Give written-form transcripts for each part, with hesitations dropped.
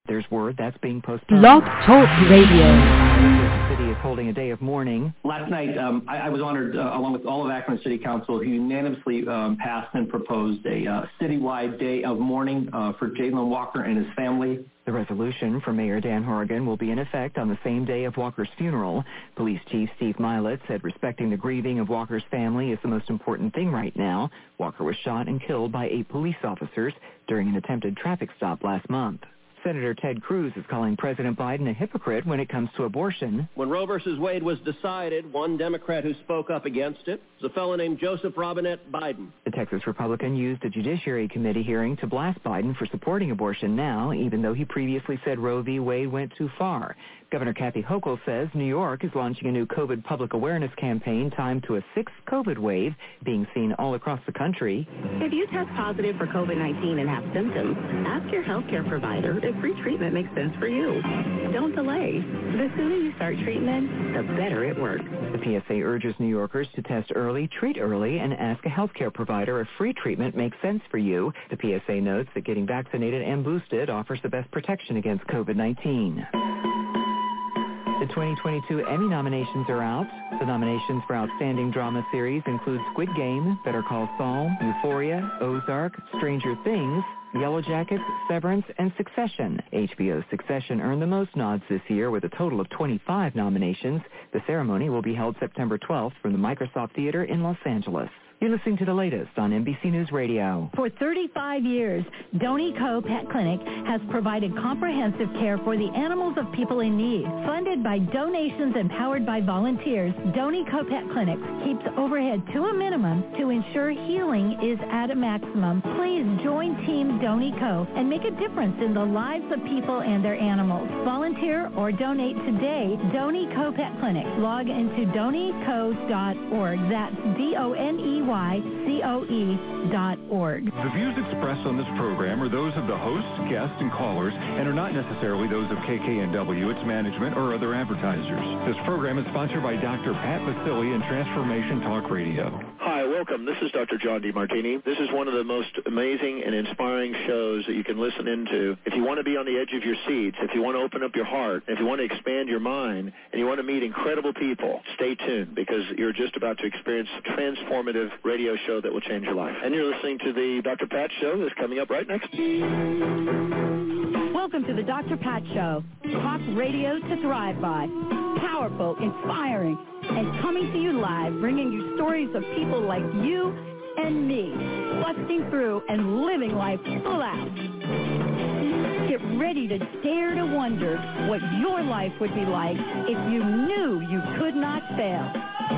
There's word that's being postponed. Blog Talk Radio. The city is holding a day of mourning. Last night, I was honored, along with all of Akron City Council, who unanimously passed and proposed a citywide day of mourning for Jalen Walker and his family. The resolution from Mayor Dan Horrigan will be in effect on the same day of Walker's funeral. Police Chief Steve Milet said respecting the grieving of Walker's family is the most important thing right now. Walker was shot and killed by 8 police officers during an attempted traffic stop last month. Senator Ted Cruz is calling President Biden a hypocrite when it comes to abortion. When Roe v. Wade was decided, one Democrat who spoke up against it was a fellow named Joseph Robinette Biden. The Texas Republican used a Judiciary Committee hearing to blast Biden for supporting abortion now, even though he previously said Roe v. Wade went too far. Governor Kathy Hochul says New York is launching a new COVID public awareness campaign timed to a 6th COVID wave being seen all across the country. If you test positive for COVID-19 and have symptoms, ask your healthcare provider if free treatment makes sense for you. Don't delay. The sooner you start treatment, the better it works. The PSA urges New Yorkers to test early, treat early, and ask a healthcare provider if free treatment makes sense for you. The PSA notes that getting vaccinated and boosted offers the best protection against COVID-19. The 2022 Emmy nominations are out. The nominations for Outstanding Drama Series include Squid Game, Better Call Saul, Euphoria, Ozark, Stranger Things, Yellow Jackets, Severance, and Succession. HBO's Succession earned the most nods this year with a total of 25 nominations. The ceremony will be held September 12th from the Microsoft Theater in Los Angeles. You're listening to the latest on NBC News Radio. For 35 years, Donnie Co. Pet Clinic has provided comprehensive care for the animals of people in need. Funded by donations and powered by volunteers, Donnie Co. Pet Clinic keeps overhead to a minimum to ensure healing is at a maximum. Please join Team Donnie Co. and make a difference in the lives of people and their animals. Volunteer or donate today. Donnie Co. Pet Clinic. Log into donieco.org. That's DONEYCOE.org. The views expressed on this program are those of the hosts, guests, and callers and are not necessarily those of KKNW, its management, or other advertisers. This program is sponsored by Dr. Pat Basili and Transformation Talk Radio. Hi, welcome. This is Dr. John DeMartini. This is one of the most amazing and inspiring shows that you can listen into. If you want to be on the edge of your seats, if you want to open up your heart, if you want to expand your mind, and you want to meet incredible people, stay tuned because you're just about to experience a transformative radio show that will change your life. And you're listening to the Dr. Pat Show that's coming up right next. Welcome to the Dr. Pat Show. Talk radio to thrive by. Powerful, inspiring, and coming to you live, bringing you stories of people like you and me, busting through and living life full out. Get ready to dare to wonder what your life would be like if you knew you could not fail.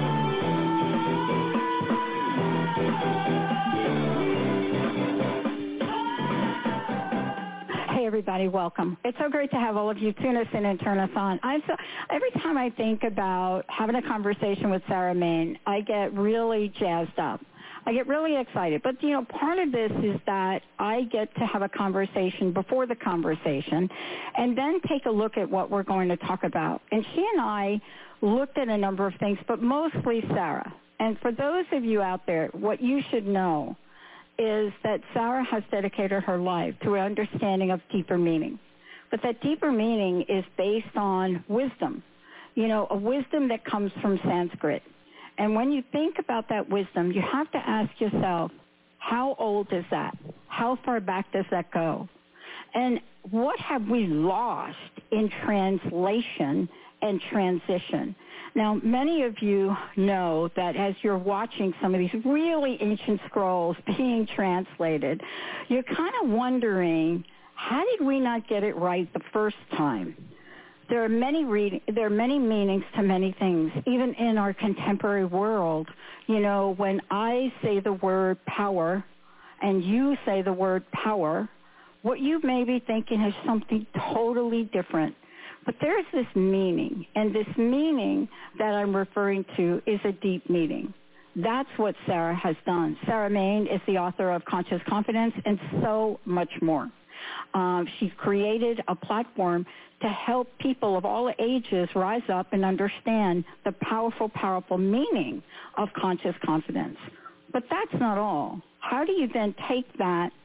Hey, everybody, welcome. It's so great to have all of you tune us in and turn us on. Every time I think about having a conversation with Sarah Main, I get really jazzed up. I get really excited. But, part of this is that I get to have a conversation before the conversation and then take a look at what we're going to talk about. And she and I looked at a number of things, but mostly Sarah. And for those of you out there, what you should know is that Sarah has dedicated her life to an understanding of deeper meaning. But that deeper meaning is based on wisdom, a wisdom that comes from Sanskrit. And when you think about that wisdom, you have to ask yourself, how old is that? How far back does that go? And what have we lost in translation and transition? Now, many of you know that as you're watching some of these really ancient scrolls being translated, you're kind of wondering, how did we not get it right the first time? There are many meanings to many things, even in our contemporary world. When I say the word power and you say the word power, what you may be thinking is something totally different. But there's this meaning, and this meaning that I'm referring to is a deep meaning. That's what Sarah has done. Sarah Main is the author of Conscious Confidence and so much more. She's created a platform to help people of all ages rise up and understand the powerful, powerful meaning of conscious confidence. But that's not all. How do you then take that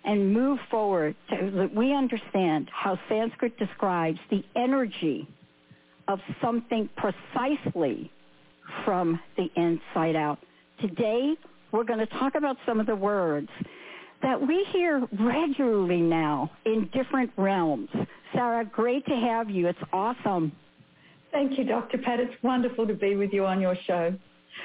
and move forward so that we understand how Sanskrit describes the energy of something precisely from the inside out. Today, we're going to talk about some of the words that we hear regularly now in different realms. Sarah, great to have you. It's awesome. Thank you, Dr. Pat. It's wonderful to be with you on your show.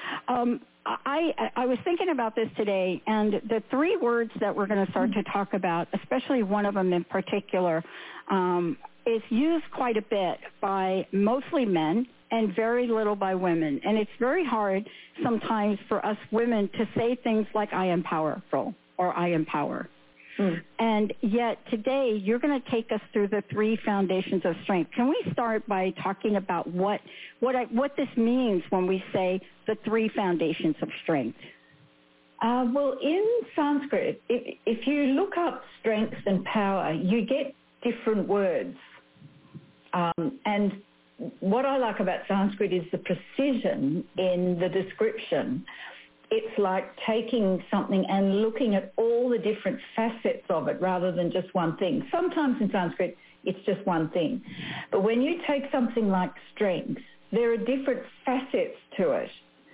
I was thinking about this today, and the three words that we're going to start to talk about, especially one of them in particular, is used quite a bit by mostly men and very little by women. And it's very hard sometimes for us women to say things like I am powerful or I am power. And yet today you're going to take us through the three foundations of strength. Can we start by talking about what this means when we say the three foundations of strength? Well, in Sanskrit, if you look up strength and power, you get different words. And what I like about Sanskrit is the precision in the description. It's like taking something and looking at all the different facets of it rather than just one thing. Sometimes in Sanskrit, it's just one thing. But when you take something like strength, there are different facets to it.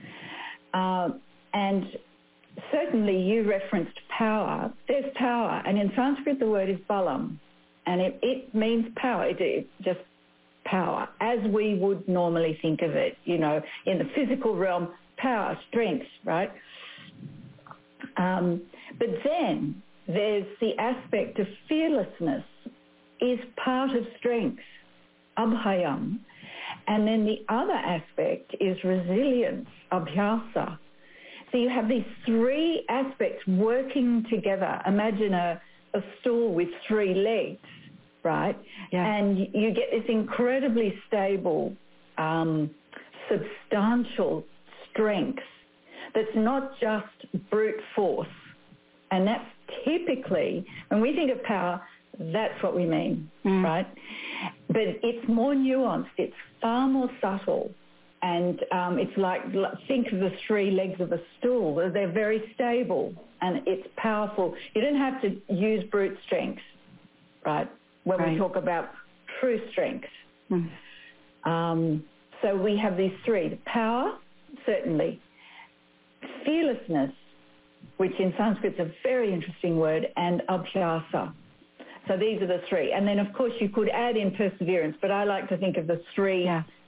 And certainly you referenced power. There's power. And in Sanskrit, the word is balam. And it means power. It just power, as we would normally think of it, in the physical realm. Power, strength, right? But then there's the aspect of fearlessness is part of strength, abhayam. And then the other aspect is resilience, abhyasa. So you have these three aspects working together. Imagine a stool with three legs, right? Yeah. And you get this incredibly stable, substantial strength that's not just brute force. And that's typically, when we think of power, that's what we mean, right? But it's more nuanced. It's far more subtle. And it's like, think of the three legs of a stool. They're very stable and it's powerful. You don't have to use brute strength, right, when we talk about true strength. So we have these three. The power, certainly. Fearlessness, which in Sanskrit is a very interesting word, and abhyasa. So these are the three. And then, of course, you could add in perseverance, but I like to think of the three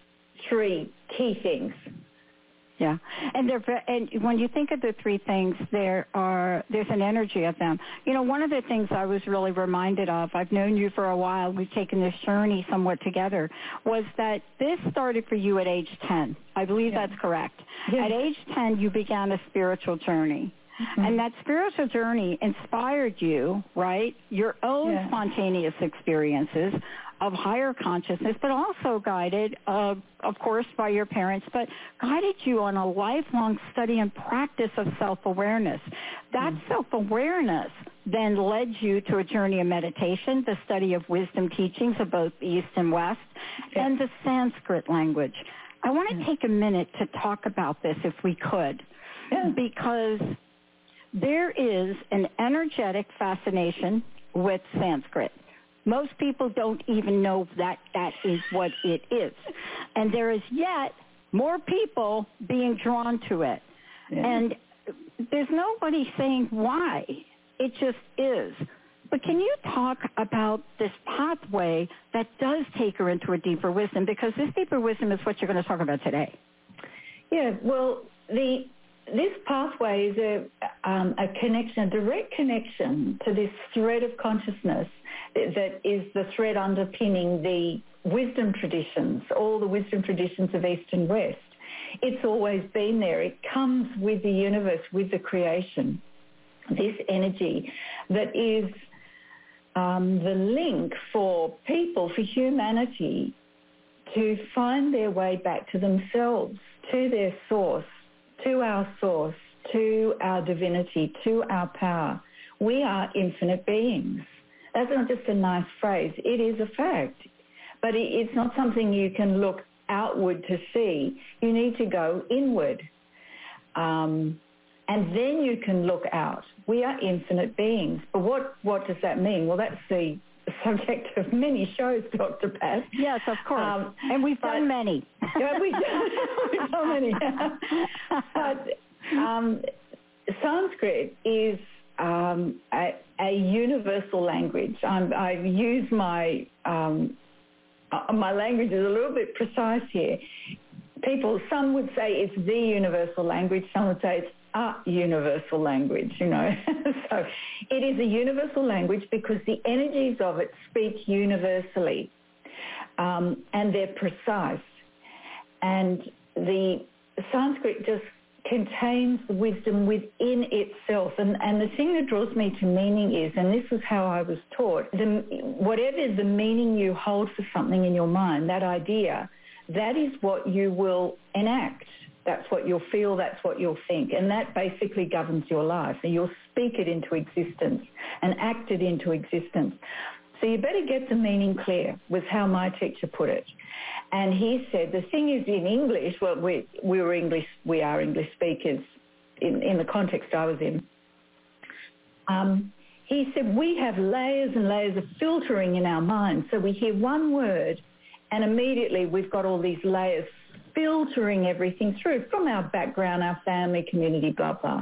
key things. Yeah, and when you think of the three things, there's an energy of them. One of the things I was really reminded of, I've known you for a while, we've taken this journey somewhat together, was that this started for you at age 10. I believe that's correct. Yes. At age 10, you began a spiritual journey. And that spiritual journey inspired you, right, your own spontaneous experiences of higher consciousness, but also guided, of course, by your parents, but guided you on a lifelong study and practice of self-awareness. That self-awareness then led you to a journey of meditation, the study of wisdom teachings of both East and West, and the Sanskrit language. I want to take a minute to talk about this, if we could, because there is an energetic fascination with Sanskrit. Most people don't even know that is what it is. And there is yet more people being drawn to it. And there's nobody saying why. It just is. But can you talk about this pathway that does take her into a deeper wisdom? Because this deeper wisdom is what you're going to talk about today. Yeah, well, this pathway is a connection, a direct connection to this thread of consciousness that is the thread underpinning the wisdom traditions, all the wisdom traditions of East and West. It's always been there. It comes with the universe, with the creation, this energy that is the link for people, for humanity, to find their way back to themselves, to their source, to our divinity, to our power. We are infinite beings. That's not just a nice phrase. It is a fact. But it's not something you can look outward to see. You need to go inward. And then you can look out. We are infinite beings. But what does that mean? Well, that's the subject of many shows, Dr. Pat. Yes, of course. And we've done many. Yeah, we've done many. But Sanskrit is a universal language. I use my language is a little bit precise here. Some would say it's the universal language. Some would say it's a universal language, So it is a universal language because the energies of it speak universally, and they're precise. And the Sanskrit just contains the wisdom within itself. And the thing that draws me to meaning is, and this is how I was taught, whatever the meaning you hold for something in your mind, that idea, that is what you will enact. That's what you'll feel, that's what you'll think. And that basically governs your life. And you'll speak it into existence and act it into existence. So you better get the meaning clear, was how my teacher put it. And he said, the thing is in English, well, we are English speakers in the context I was in. He said, we have layers and layers of filtering in our minds. So we hear one word and immediately we've got all these layers filtering everything through from our background, our family, community, blah, blah.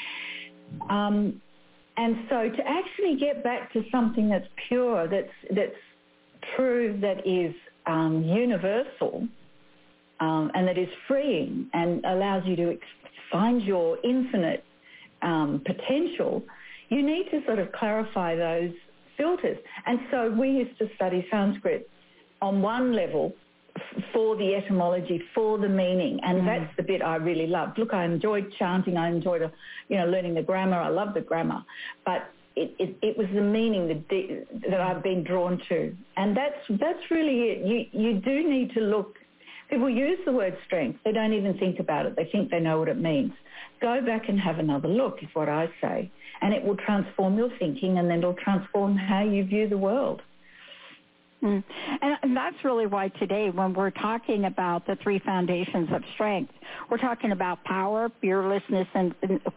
And so to actually get back to something that's pure, that's true, that is universal, and that is freeing and allows you to find your infinite potential, you need to sort of clarify those filters. And so we used to study Sanskrit on one level for the etymology, for the meaning, and that's the bit I really loved. Look, I enjoyed chanting, I enjoyed learning the grammar, I love the grammar, but it was the meaning that I've been drawn to, and that's really it. You do need to look. People use the word strength, they don't even think about it, they think they know what it means. Go back and have another look is what I say, and it will transform your thinking, and then it'll transform how you view the world. And that's really why today, when we're talking about the three foundations of strength, we're talking about power, fearlessness, and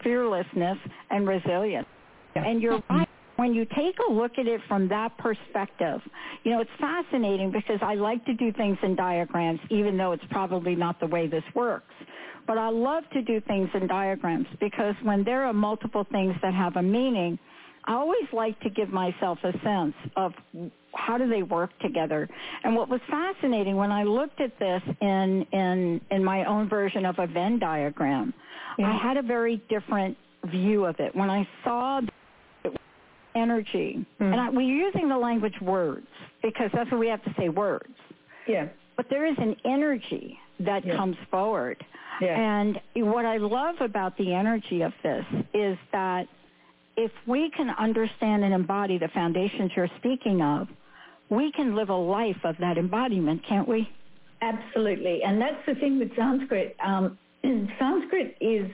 resilience. Yeah. And you're right. When you take a look at it from that perspective, it's fascinating because I like to do things in diagrams, even though it's probably not the way this works. But I love to do things in diagrams because when there are multiple things that have a meaning, I always like to give myself a sense of how do they work together. And what was fascinating when I looked at this in my own version of a Venn diagram, I had a very different view of it. When I saw energy, and we're using the language words because that's what we have to say, words. Yeah. But there is an energy that comes forward. Yeah. And what I love about the energy of this is that if we can understand and embody the foundations you're speaking of, we can live a life of that embodiment, can't we? Absolutely. And that's the thing with Sanskrit. Sanskrit is,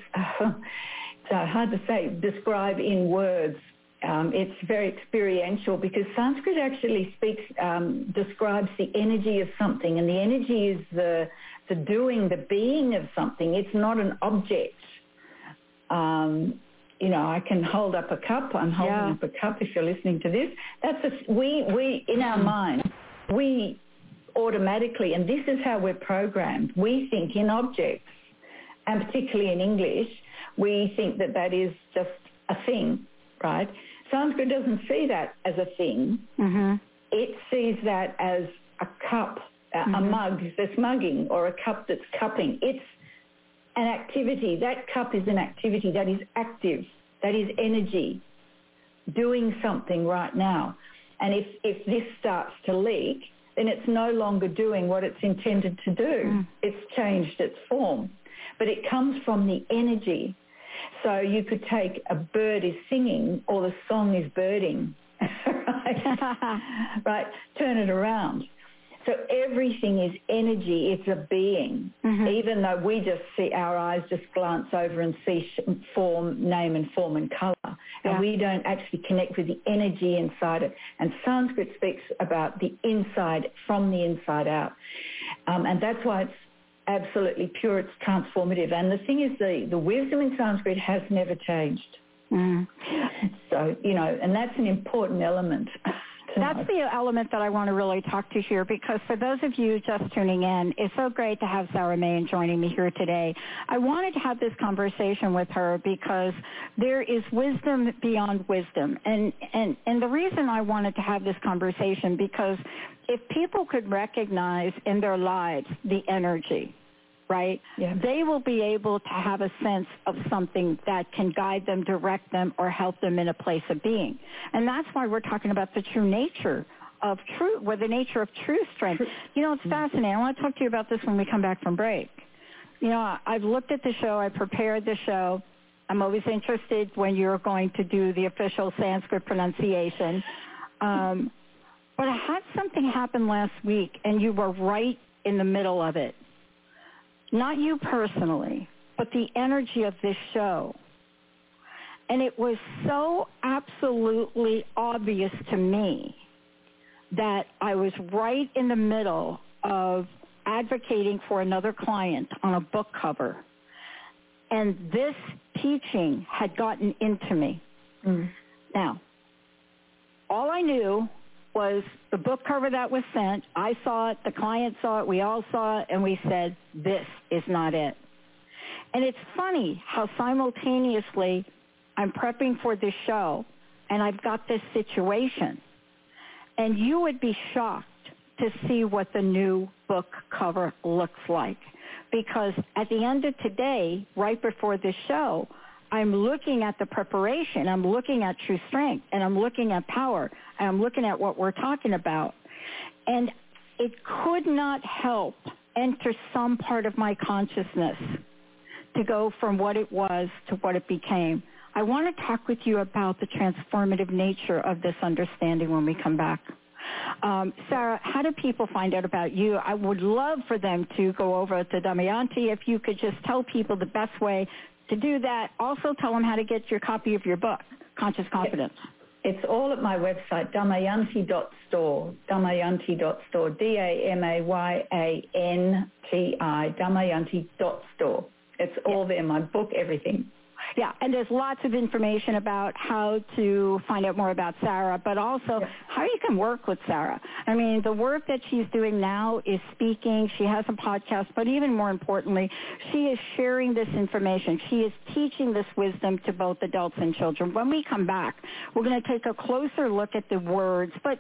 hard to say, describe in words. It's very experiential because Sanskrit actually describes the energy of something, and the energy is the doing, the being of something. It's not an object. I can hold up a cup. I'm holding up a cup if you're listening to this. We in our mind, we automatically, and this is how we're programmed, we think in objects, and particularly in English, we think that is just a thing, right? Sanskrit doesn't see that as a thing. Mm-hmm. It sees that as a cup, a mug that's mugging, or a cup that's cupping. It's an activity. That cup is an activity that is active, that is energy, doing something right now. And if this starts to leak, then it's no longer doing what it's intended to do. It's changed its form. But it comes from the energy. So you could take a bird is singing or the song is birding, right? Turn it around. So everything is energy. It's a being, even though we just see, our eyes just glance over and see form, name and form and colour. And we don't actually connect with the energy inside it. And Sanskrit speaks about the inside, from the inside out. And that's why it's absolutely pure. It's transformative. And the thing is, the wisdom in Sanskrit has never changed. So, and that's an important element. That's the element that I want to really talk to here, because for those of you just tuning in, it's so great to have Sarah Main joining me here today. I wanted to have this conversation with her because there is wisdom beyond wisdom. And the reason I wanted to have this conversation, because if people could recognize in their lives the energy, right, they will be able to have a sense of something that can guide them, direct them, or help them in a place of being. And that's why we're talking about the true nature of truth, or the nature of true strength. It's fascinating. I want to talk to you about this when we come back from break. I've looked at the show. I prepared the show. I'm always interested when you're going to do the official Sanskrit pronunciation. But I had something happen last week, and you were right in the middle of it. Not you personally, but the energy of this show. And it was so absolutely obvious to me that I was right in the middle of advocating for another client on a book cover. And this teaching had gotten into me. Now, all I knew was the book cover that was sent. I saw it, the client saw it, we all saw it, and we said, this is not it. And it's funny how simultaneously I'm prepping for this show, and I've got this situation. And you would be shocked to see what the new book cover looks like. Because at the end of today, right before this show, I'm looking at the preparation, I'm looking at true strength, and I'm looking at power, and I'm looking at what we're talking about. And it could not help enter some part of my consciousness to go from what it was to what it became. I want to talk with you about the transformative nature of this understanding when we come back. Sarah, how do people find out about you? I would love for them to go over to Damayanti. If you could just tell people the best way to do that. Also tell them how to get your copy of your book, Conscious Confidence. It's all at my website, damayanti.store, damayanti.store, D-A-M-A-Y-A-N-T-I, damayanti.store. It's all there, my book, everything. Yeah, and there's lots of information about how to find out more about Sarah, but also how you can work with Sarah. I mean, the work that she's doing now is speaking. She has a podcast, but even more importantly, she is sharing this information. She is teaching this wisdom to both adults and children. When we come back, we're going to take a closer look at the words, but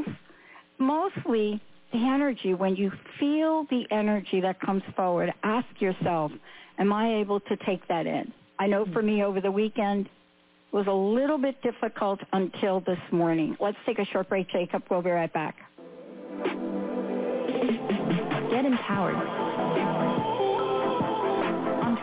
mostly the energy. When you feel the energy that comes forward, ask yourself, am I able to take that in? I know for me over the weekend it was a little bit difficult until this morning. Let's take a short break, Jacob. We'll be right back. Get empowered on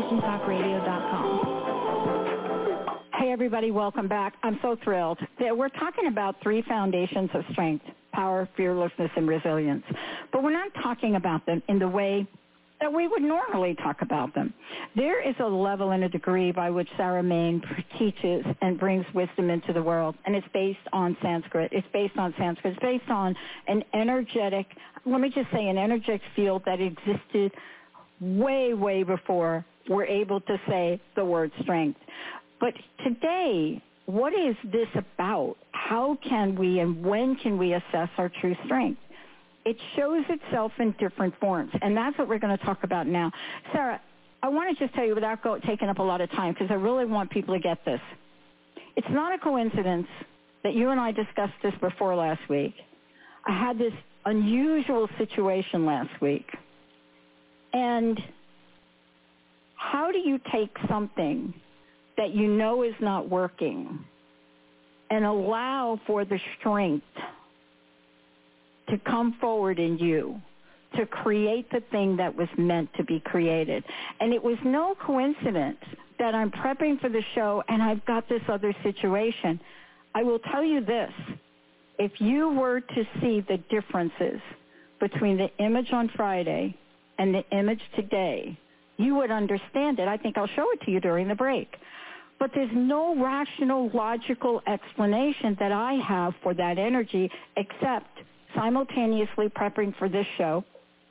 TransformationTalkRadio.com. Hey, everybody. Welcome back. I'm so thrilled. We're talking about 3 foundations of strength: power, fearlessness, and resilience. But we're not talking about them in the way that we would normally talk about them. There is a level and a degree by which Sarah Main teaches and brings wisdom into the world, and it's based on Sanskrit. It's based on an energetic, let me just say, an energetic field that existed way, way before we're able to say the word strength. But today, what is this about? How can we and when can we assess our true strength? It shows itself in different forms, and that's what we're going to talk about now. Sarah, I want to just tell you without taking up a lot of time, because I really want people to get this. It's not a coincidence that you and I discussed this before last week. I had this unusual situation last week. And how do you take something that you know is not working and allow for the strength to come forward in you to create the thing that was meant to be created? And it was no coincidence that I'm prepping for the show and I've got this other situation. I will tell you this. If you were to see the differences between the image on Friday and the image today, you would understand it. I think I'll show it to you during the break. But there's no rational, logical explanation that I have for that energy except simultaneously prepping for this show,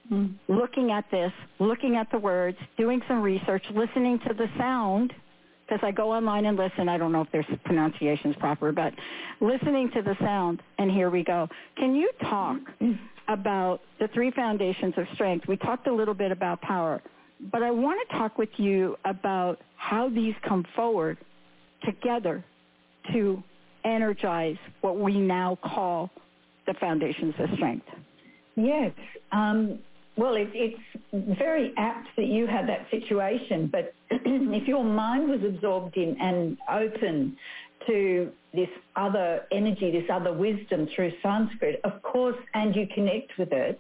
looking at this, looking at the words, doing some research, listening to the sound, because I go online and listen. I don't know if their pronunciation is proper, but listening to the sound, and here we go. Can you talk about the 3 foundations of strength? We talked a little bit about power, but I want to talk with you about how these come forward together to energize what we now call the foundations of strength. Yes. Well, it's very apt that you had that situation, but if your mind was absorbed in and open to this other energy, this other wisdom through Sanskrit, of course, and you connect with it,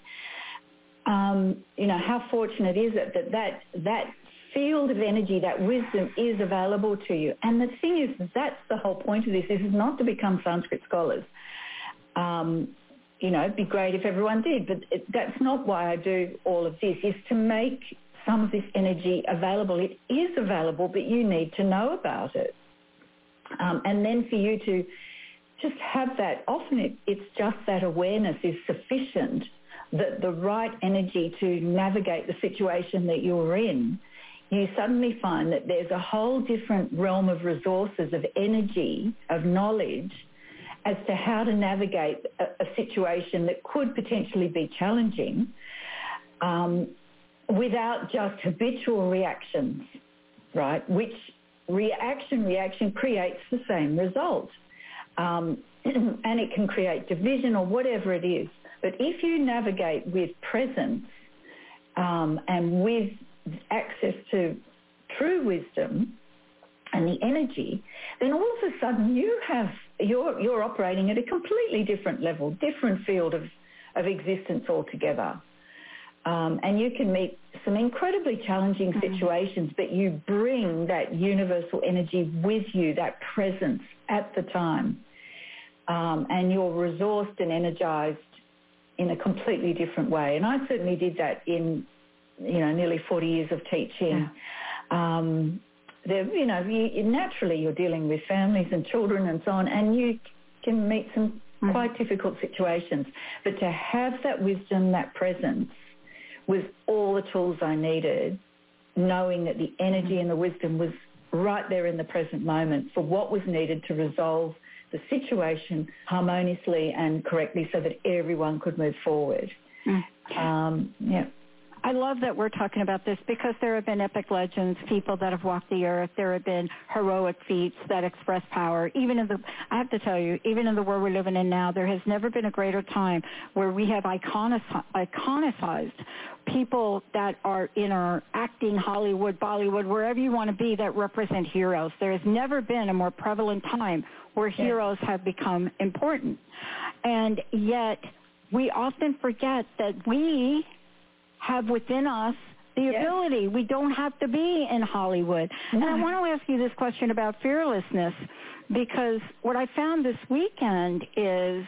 how fortunate is it that field of energy, that wisdom is available to you. And the thing is, that's the whole point of this. This is not to become Sanskrit scholars. It'd be great if everyone did, but that's not why I do all of this, is to make some of this energy available. It is available, but you need to know about it. And then for you to just have that, often it's just that awareness is sufficient, that the right energy to navigate the situation that you're in, you suddenly find that there's a whole different realm of resources, of energy, of knowledge, as to how to navigate a situation that could potentially be challenging without just habitual reactions, right? Which reaction creates the same result. And it can create division or whatever it is. But if you navigate with presence and with access to true wisdom and the energy, then all of a sudden you're operating at a completely different level, different field of existence altogether. And you can meet some incredibly challenging situations, but you bring that universal energy with you, that presence at the time. And you're resourced and energized in a completely different way. And I certainly did that in, nearly 40 years of teaching. Naturally you're dealing with families and children and so on, and you can meet some quite difficult situations. But to have that wisdom, that presence, with all the tools I needed, knowing that the energy and the wisdom was right there in the present moment for what was needed to resolve the situation harmoniously and correctly so that everyone could move forward. I love that we're talking about this because there have been epic legends, people that have walked the earth. There have been heroic feats that express power. I have to tell you, even in the world we're living in now, there has never been a greater time where we have iconicized people that are in our acting, Hollywood, Bollywood, wherever you want to be, that represent heroes. There has never been a more prevalent time where heroes have become important. And yet we often forget that we have within us the ability. We don't have to be in Hollywood. And I want to ask you this question about fearlessness, because what I found this weekend is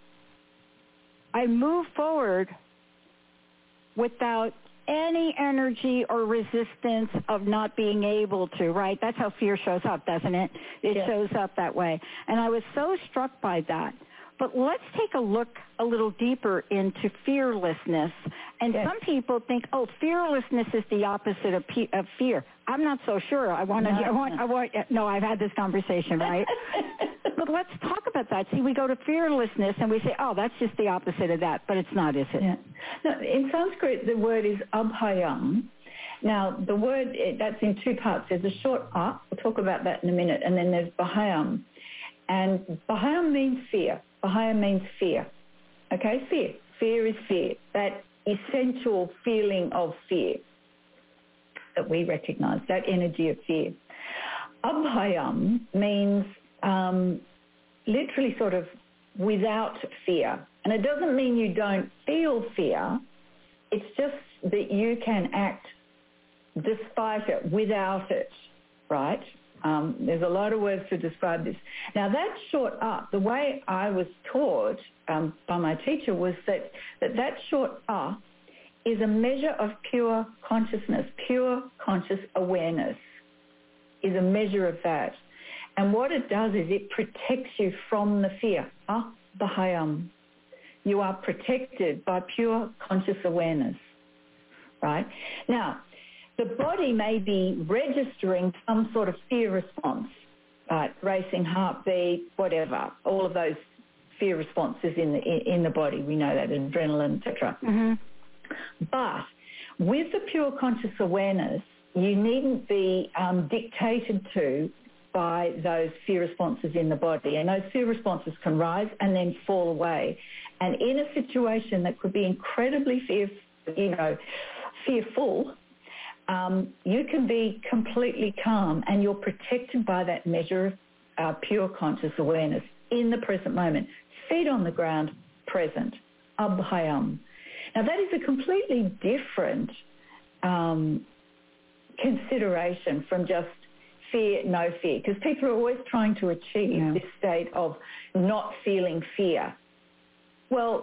I moved forward without any energy or resistance of not being able to, right? That's how fear shows up, doesn't it? It shows up that way. And I was so struck by that. But let's take a look a little deeper into fearlessness. And some people think, fearlessness is the opposite of fear. I'm not so sure. I've had this conversation, right? But let's talk about that. See, we go to fearlessness and we say, that's just the opposite of that. But it's not, is it? Yeah. No, in Sanskrit, the word is abhayam. Now, the word, that's in 2 parts. There's a short a, we'll talk about that in a minute, and then there's bhayam. And bhayam means fear. Bhayam means fear. Okay, fear. Fear is fear. That essential feeling of fear that we recognize, that energy of fear. Abhayam means literally sort of without fear. And it doesn't mean you don't feel fear. It's just that you can act despite it, without it, right? There's a lot of words to describe this. Now, that short the way I was taught by my teacher was that short is a measure of pure consciousness, pure conscious awareness is a measure of that. And what it does is it protects you from the fear. Bahayam. You are protected by pure conscious awareness. right? Now, the body may be registering some sort of fear response, right? Racing heartbeat, whatever, all of those fear responses in the body. We know that, adrenaline, etc. Mm-hmm. But with the pure conscious awareness, you needn't be dictated to by those fear responses in the body. And those fear responses can rise and then fall away. And in a situation that could be incredibly fearful, you can be completely calm, and you're protected by that measure of pure conscious awareness in the present moment. Feet on the ground, present. Abhayam. Now that is a completely different consideration from just fear, no fear, because people are always trying to achieve this state of not feeling fear. Well,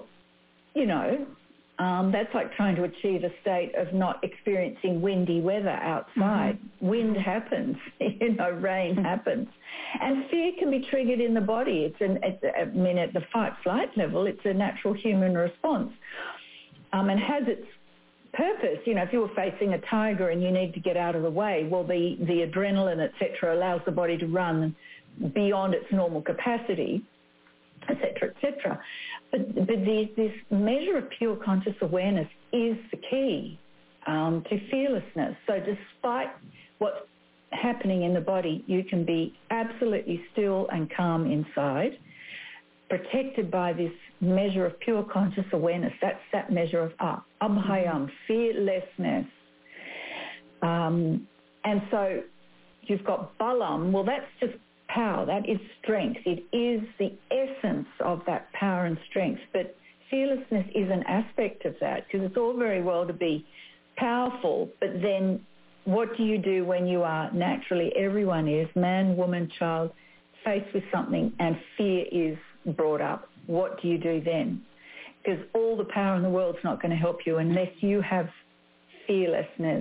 that's like trying to achieve a state of not experiencing windy weather outside. Mm-hmm. Wind happens, rain happens. And fear can be triggered in the body. At the fight-flight level, it's a natural human response. And has its purpose. If you were facing a tiger and you need to get out of the way, well, the adrenaline, et cetera, allows the body to run beyond its normal capacity, et cetera, et cetera. But this measure of pure conscious awareness is the key to fearlessness. So despite what's happening in the body, you can be absolutely still and calm inside, protected by this measure of pure conscious awareness. That's that measure of abhayam, fearlessness. And so you've got balam. Well, that's just power. That is strength. It is the essence of that power and strength. But fearlessness is an aspect of that, because it's all very well to be powerful, but then what do you do when you are naturally, everyone is, man, woman, child, faced with something and fear is brought up? What do you do then? Because all the power in the world's not going to help you unless you have fearlessness.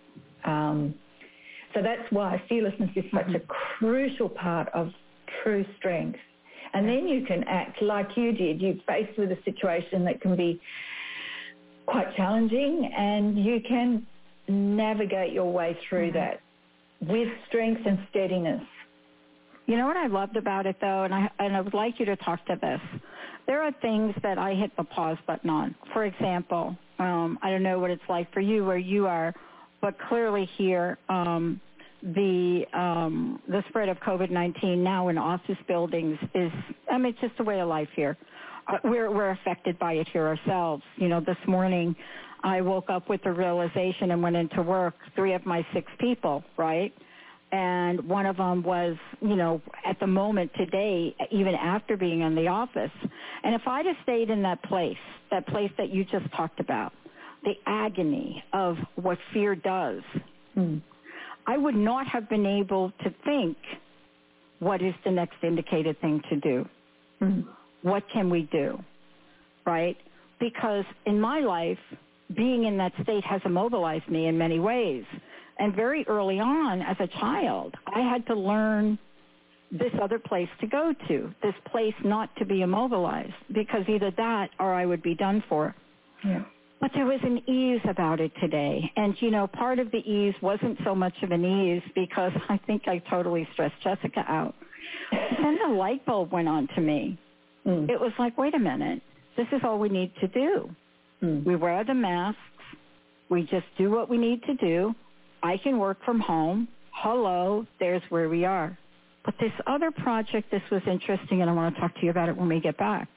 So that's why fearlessness is such a crucial part of true strength. And then you can act like you did. You're faced with a situation that can be quite challenging, and you can navigate your way through that with strength and steadiness. You know what I loved about it, though, and I would like you to talk to this. There are things that I hit the pause button on. For example, I don't know what it's like for you where you are, but clearly here, the spread of COVID-19 now in office buildings is, it's just a way of life here. We're affected by it here ourselves. This morning I woke up with the realization and went into work, 3 of my 6 people, right? And one of them was, at the moment today, even after being in the office. And if I'd have stayed in that place that you just talked about, the agony of what fear does, I would not have been able to think, what is the next indicated thing to do? What can we do, right? Because in my life, being in that state has immobilized me in many ways. And very early on, as a child, I had to learn this other place to go to, this place not to be immobilized, because either that or I would be done for. Yeah. But there was an ease about it today. And, part of the ease wasn't so much of an ease because I think I totally stressed Jessica out. Then the light bulb went on to me. It was like, wait a minute, this is all we need to do. We wear the masks. We just do what we need to do. I can work from home. Hello, there's where we are. But this other project, this was interesting, and I want to talk to you about it when we get back.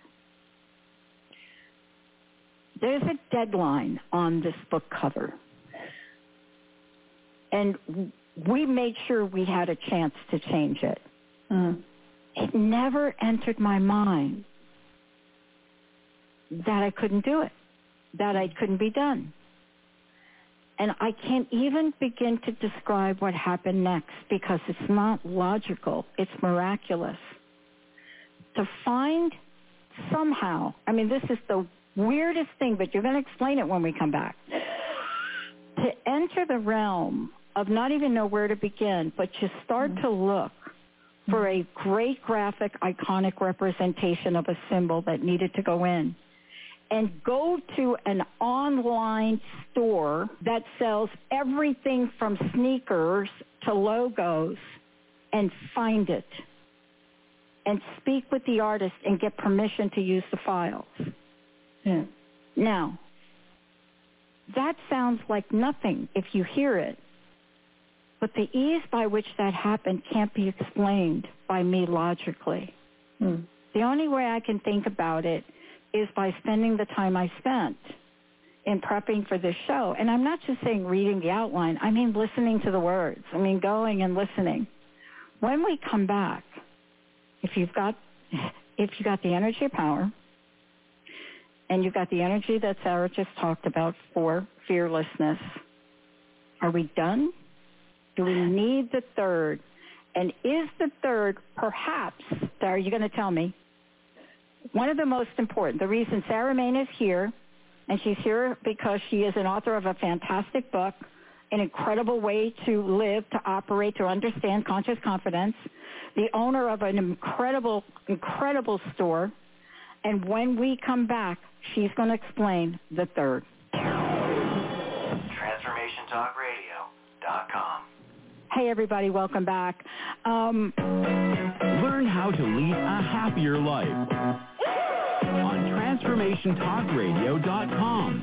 There's a deadline on this book cover. And we made sure we had a chance to change it. It never entered my mind that I couldn't do it, that it couldn't be done. And I can't even begin to describe what happened next because it's not logical. It's miraculous. To find somehow, this is the weirdest thing, but you're going to explain it when we come back. To enter the realm of not even know where to begin, but to start to look for a great graphic, iconic representation of a symbol that needed to go in. and go to an online store that sells everything from sneakers to logos and find it and speak with the artist and get permission to use the files. Yeah. Now, that sounds like nothing if you hear it, but the ease by which that happened can't be explained by me logically. The only way I can think about it is by spending the time I spent in prepping for this show. And I'm not just saying reading the outline. I mean listening to the words. I mean going and listening. When we come back, if you've got the energy of power, and you've got the energy that Sarah just talked about for fearlessness, are we done? Do we need the third? And is the third perhaps, Sarah, you're going to tell me, one of the most important? The reason Sarah Main is here, and she's here because she is an author of a fantastic book, An Incredible Way to Live, to Operate, to Understand Conscious Confidence, the owner of an incredible, incredible store. And when we come back, she's going to explain the third. TransformationTalkRadio.com. Hey, everybody, welcome back. Learn how to lead a happier life on TransformationTalkRadio.com.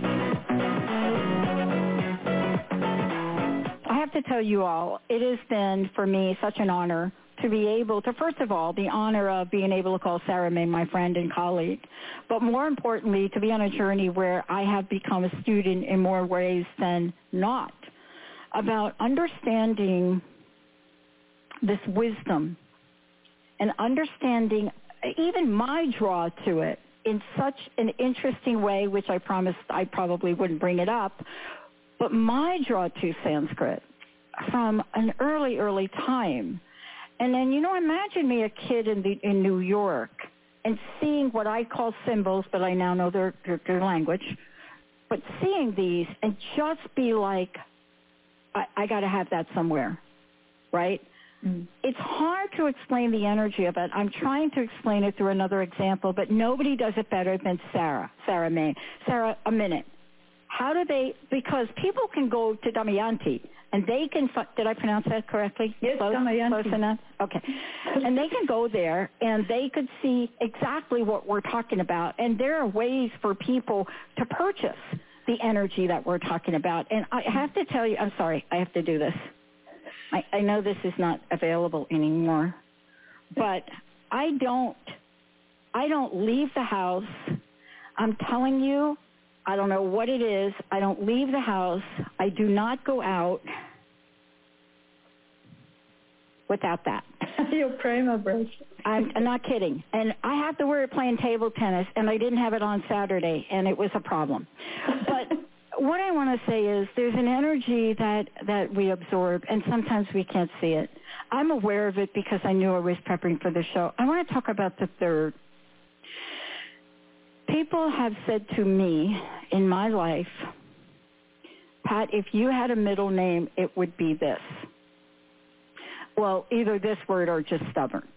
I have to tell you all, it has been for me such an honor to be able to, first of all, the honor of being able to call Sarah Main my friend and colleague, but more importantly, to be on a journey where I have become a student in more ways than not about understanding this wisdom and understanding even my draw to it in such an interesting way, which I promised I probably wouldn't bring it up, but my draw to Sanskrit from an early time. And then, imagine me a kid in New York and seeing what I call symbols, but I now know their language, but seeing these and just be like, I got to have that somewhere, right? It's hard to explain the energy of it. I'm trying to explain it through another example, but nobody does it better than Sarah Main. Sarah, a minute. How do they, because people can go to Damayanti, and they can, did I pronounce that correctly? Yes, Damayanti. Close enough? Okay. And they can go there, and they could see exactly what we're talking about. And there are ways for people to purchase the energy that we're talking about. And I have to tell you, I'm sorry, I have to do this. I know this is not available anymore, but I don't leave the house. I'm telling you, I don't know what it is. I don't leave the house. I do not go out without that. Your Prima brush. I'm not kidding. And I have to wear it playing table tennis, and I didn't have it on Saturday, and it was a problem. But what I want to say is there's an energy that we absorb, and sometimes we can't see it. I'm aware of it because I knew I was prepping for the show. I want to talk about the third. People have said to me in my life, Pat, if you had a middle name, it would be this. Well, either this word or just stubborn.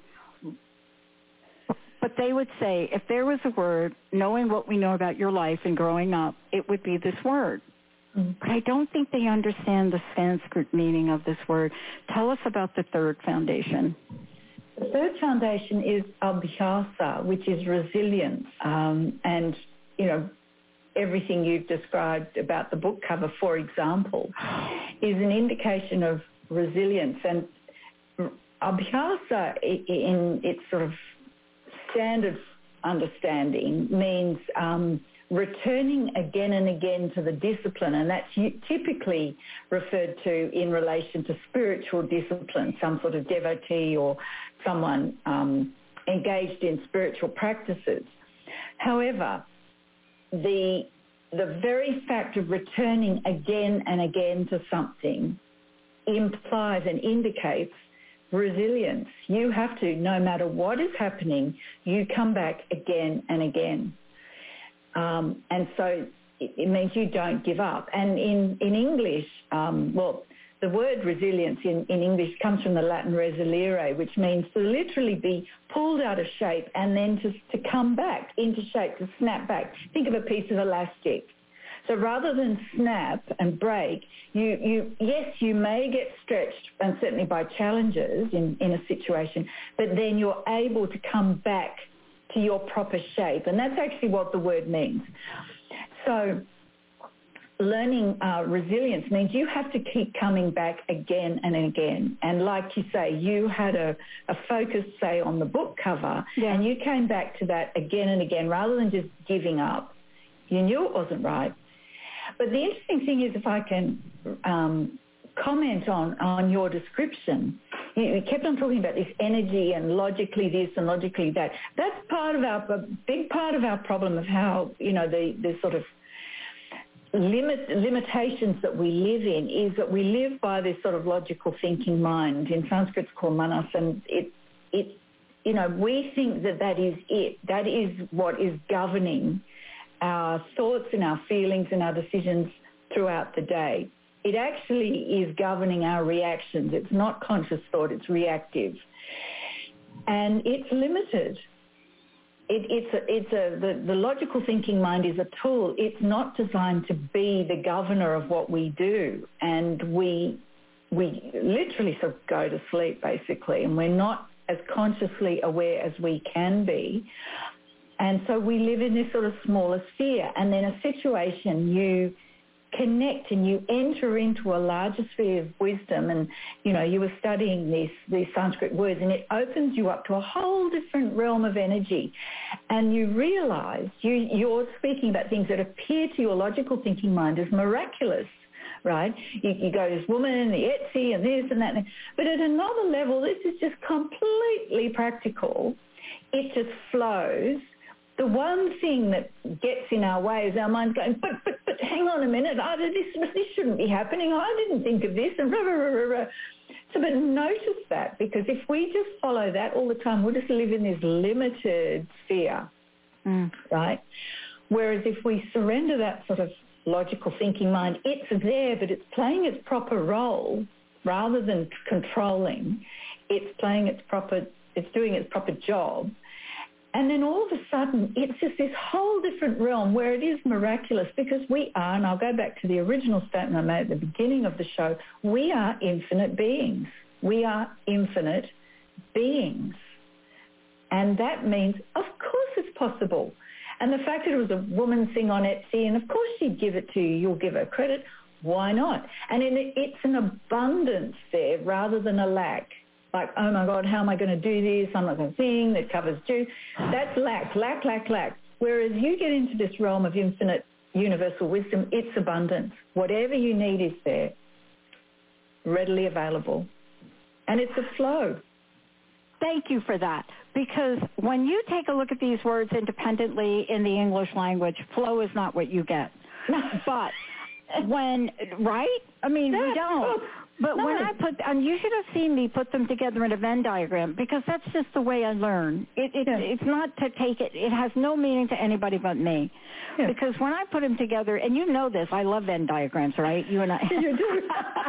But they would say, if there was a word, knowing what we know about your life and growing up, it would be this word. But I don't think they understand the Sanskrit meaning of this word. Tell us about the third foundation. The third foundation is abhyasa, which is resilience. And, everything you've described about the book cover, for example, is an indication of resilience. And abhyasa, in its sort of standard understanding, means returning again and again to the discipline, and that's typically referred to in relation to spiritual discipline, some sort of devotee or someone engaged in spiritual practices. However, the very fact of returning again and again to something implies and indicates resilience. You have to, no matter what is happening, you come back again and again. And so it means you don't give up. And in English, the word resilience in English comes from the Latin resiliere, which means to literally be pulled out of shape and then to come back into shape, to snap back. Think of a piece of elastic. So rather than snap and break, you may get stretched, and certainly by challenges in a situation, but then you're able to come back to your proper shape. And that's actually what the word means. So learning resilience means you have to keep coming back again and again. And like you say, you had a focus, say, on the book cover, and you came back to that again and again rather than just giving up. You knew it wasn't right. But the interesting thing is, if I can comment on your description, you kept on talking about this energy and logically this and logically that. That's a big part of our problem of how, the sort of limitations that we live in is that we live by this sort of logical thinking mind. In Sanskrit it's called manas, and we think that is it. That is what is governing our thoughts and our feelings and our decisions throughout the day. It actually is governing our reactions. It's not conscious thought, it's reactive. And it's limited. The logical thinking mind is a tool. It's not designed to be the governor of what we do. And we literally sort of go to sleep, basically, and we're not as consciously aware as we can be. And so we live in this sort of smaller sphere. And then a situation, you connect and you enter into a larger sphere of wisdom. And, you were studying these Sanskrit words, and it opens you up to a whole different realm of energy. And you realize you're speaking about things that appear to your logical thinking mind as miraculous, right? You go, this woman, the Etsy, and this and that. But at another level, this is just completely practical. It just flows. The one thing that gets in our way is our mind going, but hang on a minute, this shouldn't be happening. I didn't think of this, and rah, rah, rah, rah. So, but notice that, because if we just follow that all the time, we'll just live in this limited sphere, right? Whereas if we surrender that sort of logical thinking mind, it's there, but it's playing its proper role rather than controlling. It's doing its proper job. And then all of a sudden, it's just this whole different realm where it is miraculous, because we are, and I'll go back to the original statement I made at the beginning of the show, we are infinite beings. We are infinite beings. And that means, of course it's possible. And the fact that it was a woman thing on Etsy, and of course she'd give it to you, you'll give her credit, why not? And it's an abundance there rather than a lack. Like, oh my God, how am I going to do this? I'm not going to sing, that cover's due. That's lack. Whereas you get into this realm of infinite universal wisdom, it's abundance. Whatever you need is there, readily available. And it's a flow. Thank you for that. Because when you take a look at these words independently in the English language, flow is not what you get. But right? I mean, we don't. But when I and you should have seen me put them together in a Venn diagram, because that's just the way I learn. It's not to take it. It has no meaning to anybody but me. Yeah. Because when I put them together, and you know this, I love Venn diagrams, right? You and I. You do.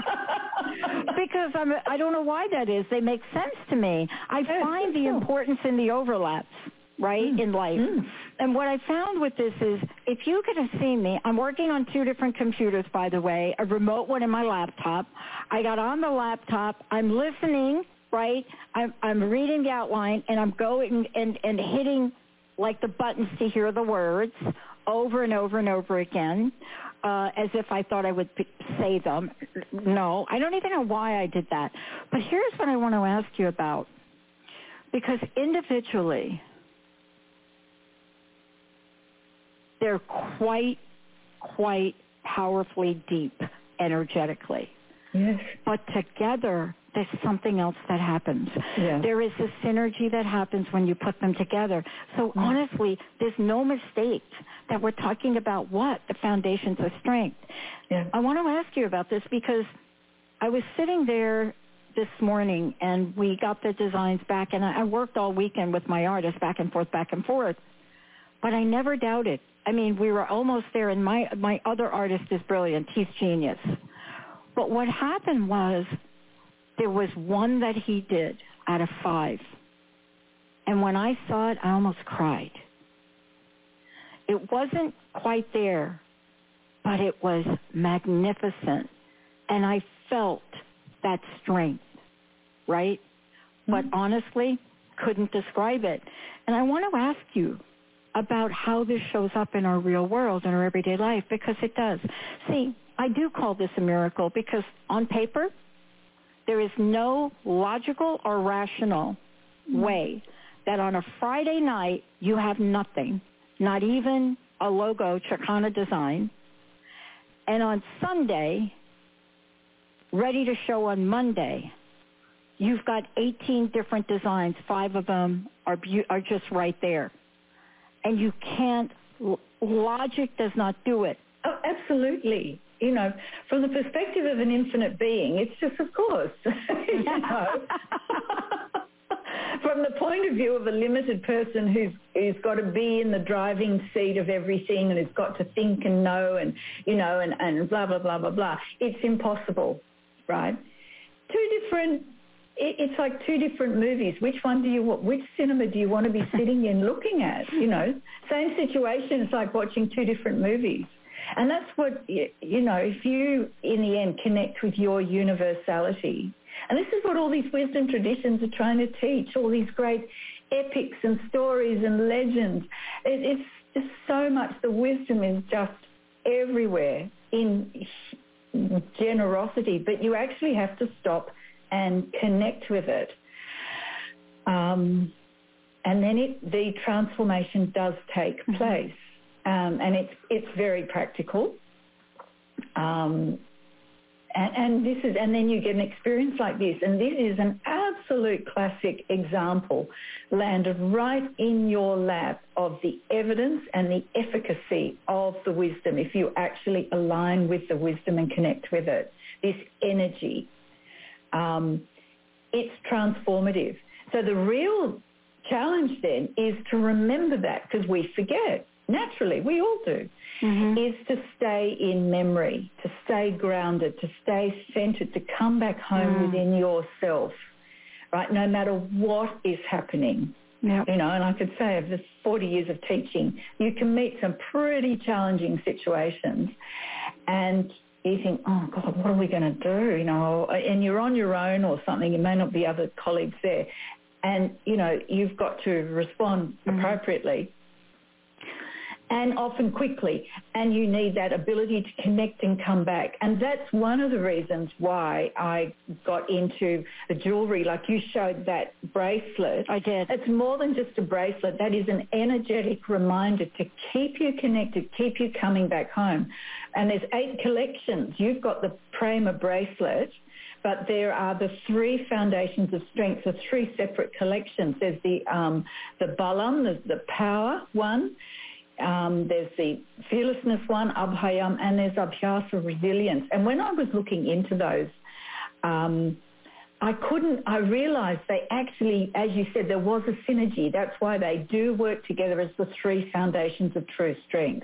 Because I don't know why that is. They make sense to me. I find the importance in the overlaps, right, in life. And what I found with this is, if you could have seen me, I'm working on 2 different computers, by the way, a remote one and my laptop. I got on the laptop. I'm listening, right? I'm reading the outline, and I'm going and hitting, like, the buttons to hear the words over and over and over again, as if I thought I would say them. No, I don't even know why I did that. But here's what I want to ask you about. Because individually, they're quite powerfully deep energetically. Yes. But together, there's something else that happens. Yeah. There is a synergy that happens when you put them together. So honestly, there's no mistake that we're talking about the foundations of strength. Yeah. I want to ask you about this, because I was sitting there this morning, and we got the designs back, and I worked all weekend with my artist back and forth. But I never doubted. I mean, we were almost there, and my other artist is brilliant. He's genius. But what happened was there was one that he did out of 5. And when I saw it, I almost cried. It wasn't quite there, but it was magnificent. And I felt that strength, right? But honestly, couldn't describe it. And I want to ask you about how this shows up in our real world, in our everyday life, because it does. See, I do call this a miracle because on paper, there is no logical or rational way that on a Friday night you have nothing, not even a logo, Chicana design, and on Sunday, ready to show on Monday, you've got 18 different designs. 5 of them are just right there. And you can't, logic does not do it. Oh, absolutely. You know, from the perspective of an infinite being, it's just, of course, you know. From the point of view of a limited person who's got to be in the driving seat of everything and has got to think and know and, you know, and blah, blah, blah, blah, blah, it's impossible, right? It's like 2 different movies. Which cinema do you want to be sitting in looking at, you know? Same situation, it's like watching 2 different movies. And that's what, you know, if you, in the end, connect with your universality. And this is what all these wisdom traditions are trying to teach, all these great epics and stories and legends. It's just so much. The wisdom is just everywhere in generosity, but you actually have to stop and connect with it. And then the transformation does take place. And it's very practical. And then you get an experience like this. And this is an absolute classic example landed right in your lap of the evidence and the efficacy of the wisdom if you actually align with the wisdom and connect with it. This energy. It's transformative. So the real challenge then is to remember that, because we forget. Naturally, we all do, is to stay in memory, to stay grounded, to stay centered, to come back home within yourself, right, no matter what is happening. Yep. You know, and I could say of this 40 years of teaching, you can meet some pretty challenging situations and you think, oh, God, what are we going to do? You know, and you're on your own or something. There may not be other colleagues there. And, you know, you've got to respond appropriately. And often quickly, and you need that ability to connect and come back. And that's one of the reasons why I got into the jewelry. Like you showed that bracelet. I did. It's more than just a bracelet. That is an energetic reminder to keep you connected, keep you coming back home. And there's 8 collections. You've got the Prema bracelet, but there are the 3 foundations of strength, the 3 separate collections. There's the Balam, there's the power one. There's the fearlessness one, Abhayam, and there's Abhyasa, resilience. And when I was looking into those, I realized they actually, as you said, there was a synergy. That's why they do work together as the 3 foundations of true strength.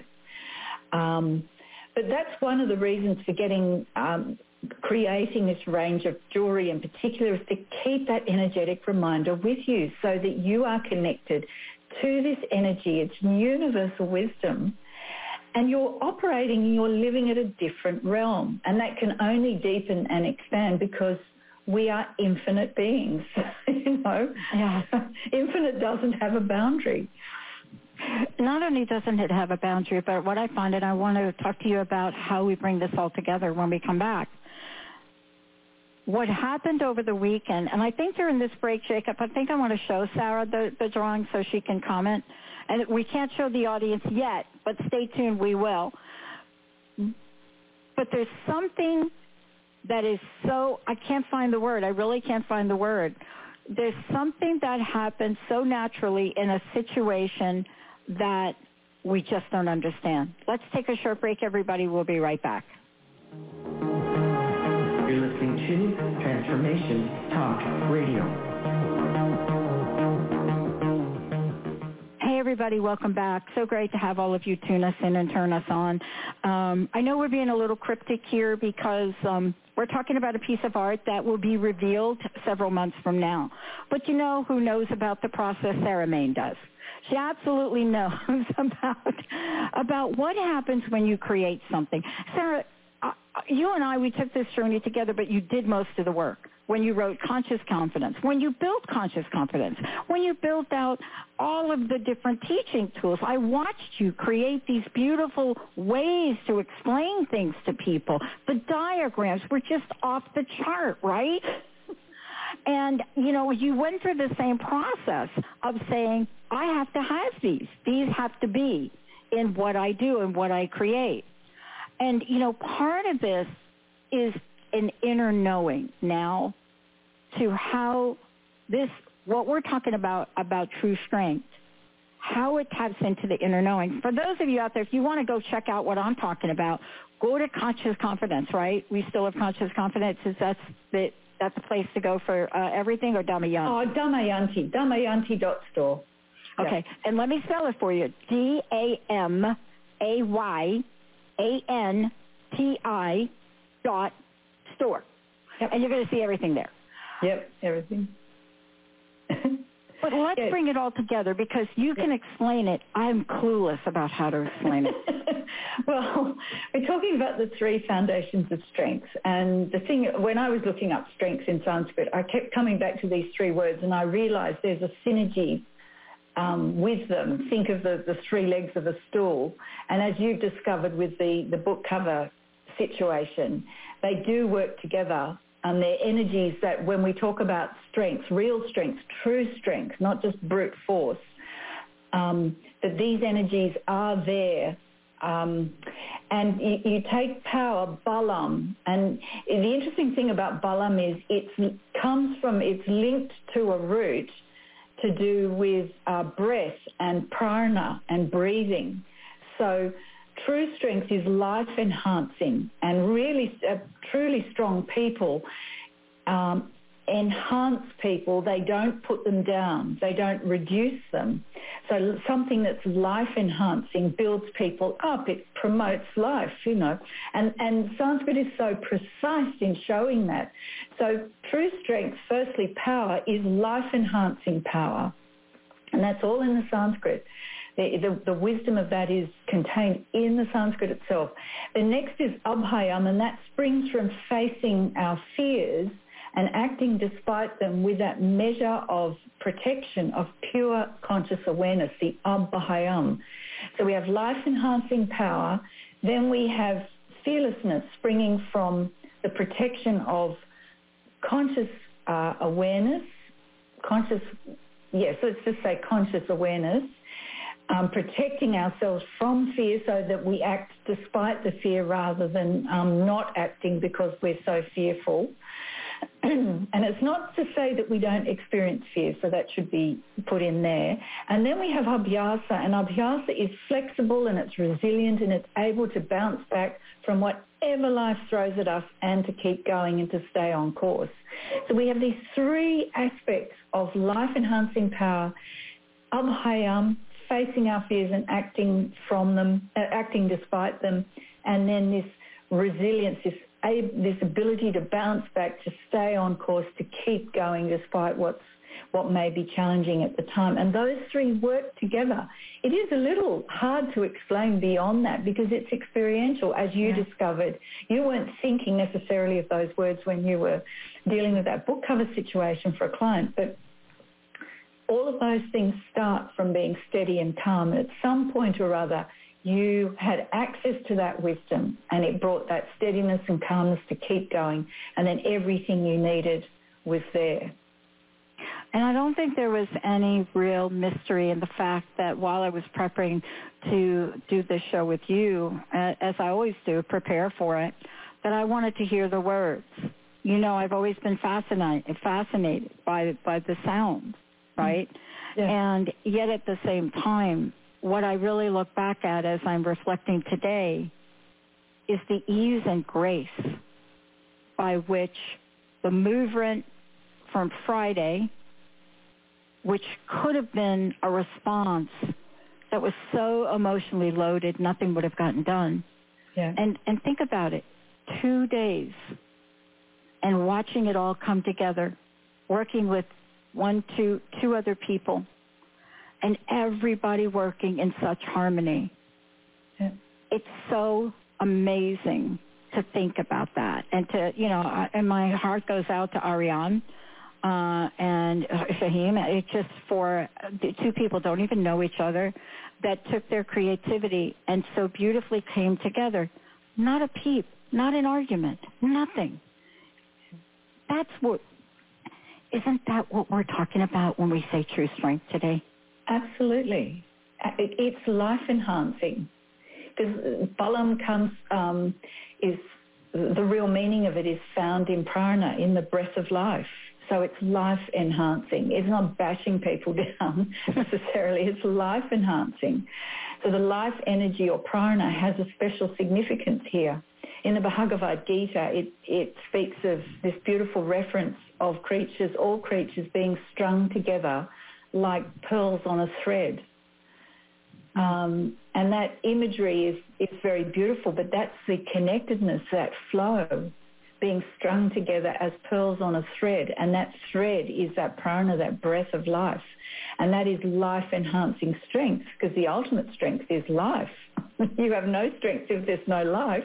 But that's one of the reasons for creating this range of jewelry in particular, is to keep that energetic reminder with you so that you are connected to this energy. It's universal wisdom, and you're operating, you're living at a different realm, and that can only deepen and expand because we are infinite beings. You know, infinite doesn't have a boundary. Not only doesn't it have a boundary, but what I find, and I want to talk to you about how we bring this all together when we come back. What happened over the weekend, and I think during this break, Jacob, I think I want to show Sarah the drawing so she can comment. And we can't show the audience yet, but stay tuned, we will. But there's something that is so, I can't find the word. I really can't find the word. There's something that happens so naturally in a situation that we just don't understand. Let's take a short break, everybody. We'll be right back. You're listening to Transformation Talk Radio. Hey, everybody. Welcome back. So great to have all of you tune us in and turn us on. I know we're being a little cryptic here because we're talking about a piece of art that will be revealed several months from now. But you know who knows about the process? Sarah Main does. She absolutely knows about what happens when you create something. Sarah, you and I, we took this journey together, but you did most of the work. When you wrote Conscious Confidence, when you built Conscious Confidence, when you built out all of the different teaching tools. I watched you create these beautiful ways to explain things to people. The diagrams were just off the chart, right? And, you know, you went through the same process of saying, I have to have these. These have to be in what I do and what I create. And, you know, part of this is an inner knowing now to how this, what we're talking about true strength, how it taps into the inner knowing. For those of you out there, if you want to go check out what I'm talking about, go to Conscious Confidence, right? We still have Conscious Confidence. That's the place to go for everything, or Damayanti? Oh, Damayanti, Damayanti.store. Okay, yep. And let me spell it for you. DAMAYANTI.store. Yep. And you're going to see everything there. Yep, everything. But let's bring it all together because you can explain it. I'm clueless about how to explain it. Well, we're talking about the three foundations of strength. And the thing, when I was looking up strengths in Sanskrit, I kept coming back to these three words, and I realized there's a synergy with them. Think of the three legs of a stool. And as you've discovered with the book cover situation, they do work together. And they're energies that when we talk about strength, real strength, true strength, not just brute force, that these energies are there. And you take power, Balam, and the interesting thing about Balam is it's linked to a root to do with breath and prana and breathing. So true strength is life enhancing, and really truly strong people enhance people. They don't put them down. They don't reduce them. So something that's life enhancing builds people up. It promotes life, you know. And Sanskrit is so precise in showing that. So true strength, firstly, power is life enhancing power. And that's all in the Sanskrit. The wisdom of that is contained in the Sanskrit itself. The next is abhayam, and that springs from facing our fears and acting despite them with that measure of protection of pure conscious awareness, the abhayam. So we have life-enhancing power. Then we have fearlessness springing from the protection of conscious awareness, let's just say conscious awareness, protecting ourselves from fear so that we act despite the fear rather than not acting because we're so fearful. And it's not to say that we don't experience fear, so that should be put in there. And then we have abhyasa, and abhyasa is flexible and it's resilient and it's able to bounce back from whatever life throws at us and to keep going and to stay on course. So we have these three aspects of life-enhancing power, abhayam, facing our fears and acting from them, acting despite them, and then this resilience, this ability to bounce back, to stay on course, to keep going despite what may be challenging at the time. And those three work together. It is a little hard to explain beyond that because it's experiential, as you discovered. You weren't thinking necessarily of those words when you were dealing with that book cover situation for a client, but all of those things start from being steady and calm. And at some point or other, you had access to that wisdom and it brought that steadiness and calmness to keep going. And then everything you needed was there. And I don't think there was any real mystery in the fact that while I was preparing to do this show with you, as I always do, prepare for it, that I wanted to hear the words. You know, I've always been fascinated by the sound, right? Yeah. And yet at the same time, what I really look back at as I'm reflecting today is the ease and grace by which the movement from Friday, which could have been a response that was so emotionally loaded, nothing would have gotten done. Yeah. And think about it, 2 days, and watching it all come together, working with two other people, and everybody working in such harmony. Yeah. It's so amazing to think about that, and to, and my heart goes out to Ariane and Shahim. It's just for the two people don't even know each other that took their creativity and so beautifully came together. Not a peep, not an argument, nothing. Isn't that what we're talking about when we say true strength today? Absolutely. It's life enhancing. Because Balam is the real meaning of it is found in prana, in the breath of life. So it's life enhancing. It's not bashing people down necessarily. It's life enhancing. So the life energy or prana has a special significance here. In the Bhagavad Gita, it speaks of this beautiful reference of creatures, all creatures being strung together like pearls on a thread. And that imagery is very beautiful, but that's the connectedness, that flow, being strung together as pearls on a thread. And that thread is that prana, that breath of life. And that is life-enhancing strength, because the ultimate strength is life. You have no strength if there's no life.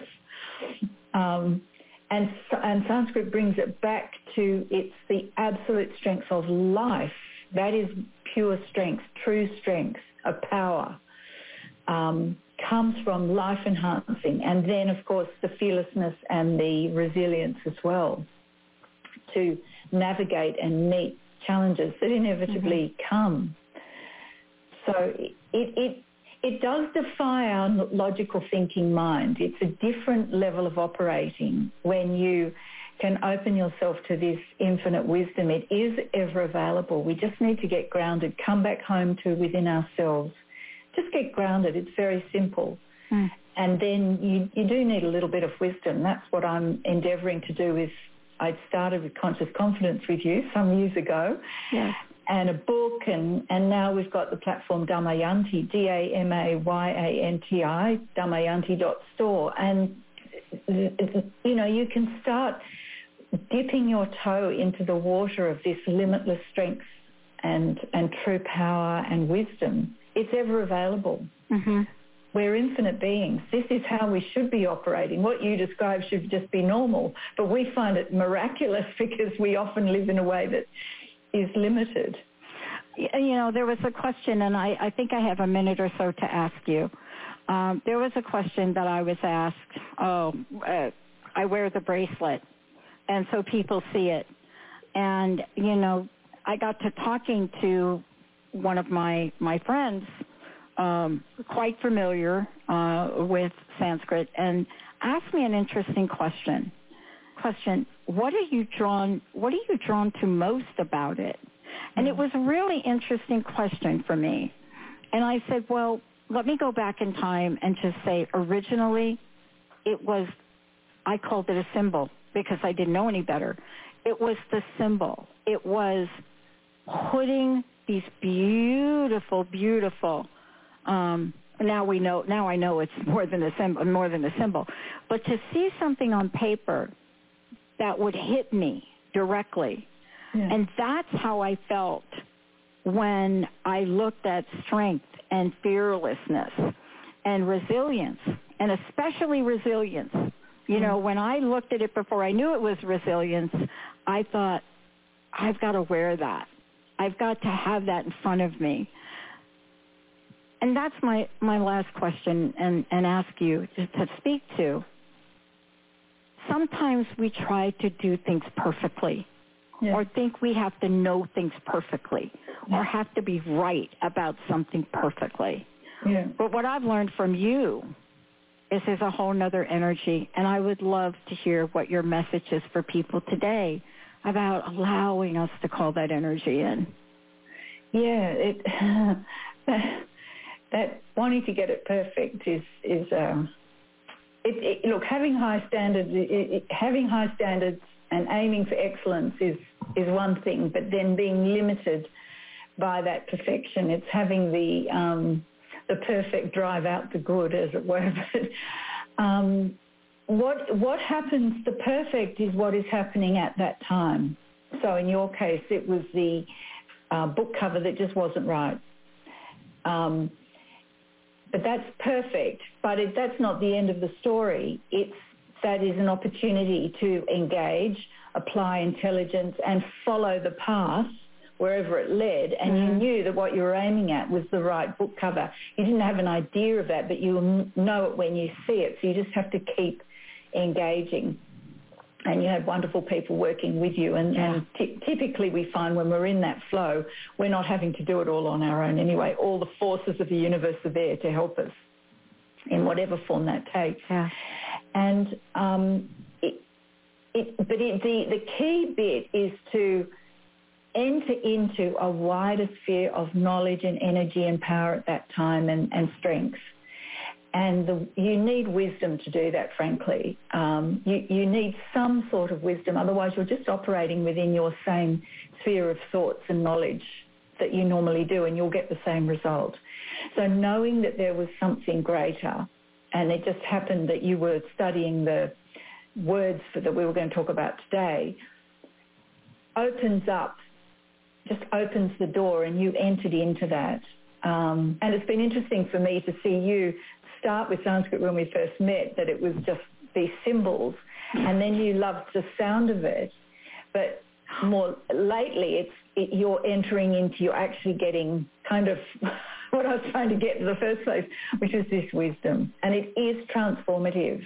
And Sanskrit brings it back to it's the absolute strength of life. That is pure strength, true strength, a power. Comes from life enhancing, and then of course the fearlessness and the resilience as well to navigate and meet challenges that inevitably come. So it does defy our logical thinking mind. It's a different level of operating when you can open yourself to this infinite wisdom. It is ever available. We just need to get grounded, come back home to within ourselves. Just get grounded. It's very simple. And then you do need a little bit of wisdom. That's what I'm endeavouring to do. I started with Conscious Confidence with you some years ago, and a book, and now we've got the platform Damayanti, Damayanti, Damayanti.store. And, you can start dipping your toe into the water of this limitless strength and true power and wisdom. It's ever available. Mm-hmm. We're infinite beings. This is how we should be operating. What you describe should just be normal, but we find it miraculous because we often live in a way that is limited. There was a question, and I think I have a minute or so to ask you. There was a question that I was asked. I wear the bracelet, and so people see it. And, I got to talking to one of my friends, quite familiar with Sanskrit, and asked me an interesting question. What are you drawn to most about it? And it was a really interesting question for me. And I said, well, let me go back in time and just say originally I called it a symbol because I didn't know any better. It was the symbol. It was putting these beautiful, now I know it's more than a symbol, but to see something on paper that would hit me directly. And that's how I felt when I looked at strength and fearlessness and resilience, and especially resilience. When I looked at it before I knew it was resilience, I thought, I've got to wear that. I've got to have that in front of me. And that's my last question and ask you to speak to. Sometimes we try to do things perfectly or think we have to know things perfectly or have to be right about something perfectly. Yeah. But what I've learned from you is there's a whole nother energy, and I would love to hear what your message is for people today about allowing us to call that energy in. Yeah, that wanting to get it perfect is look, having high standards and aiming for excellence is one thing, but then being limited by that perfection, it's having the the perfect drive out the good, as it were. But what happens, the perfect is what is happening at that time. So in your case, it was the book cover that just wasn't right. But that's perfect. But that's not the end of the story. That is an opportunity to engage, apply intelligence, and follow the path wherever it led. And you knew that what you were aiming at was the right book cover. You didn't have an idea of that, but you'll know it when you see it. So you just have to keep engaging. And you had wonderful people working with you. And typically we find when we're in that flow, we're not having to do it all on our own anyway. All the forces of the universe are there to help us in whatever form that takes. Yeah. And the key bit is to enter into a wider sphere of knowledge and energy and power at that time and strength. And you need wisdom to do that, frankly. You need some sort of wisdom. Otherwise, you're just operating within your same sphere of thoughts and knowledge that you normally do, and you'll get the same result. So knowing that there was something greater, and it just happened that you were studying the words that we were going to talk about today, opens the door, and you entered into that. And it's been interesting for me to see you start with Sanskrit when we first met, that it was just these symbols, and then you loved the sound of it. But more lately, you're entering into, you're actually getting kind of what I was trying to get in the first place, which is this wisdom. And it is transformative.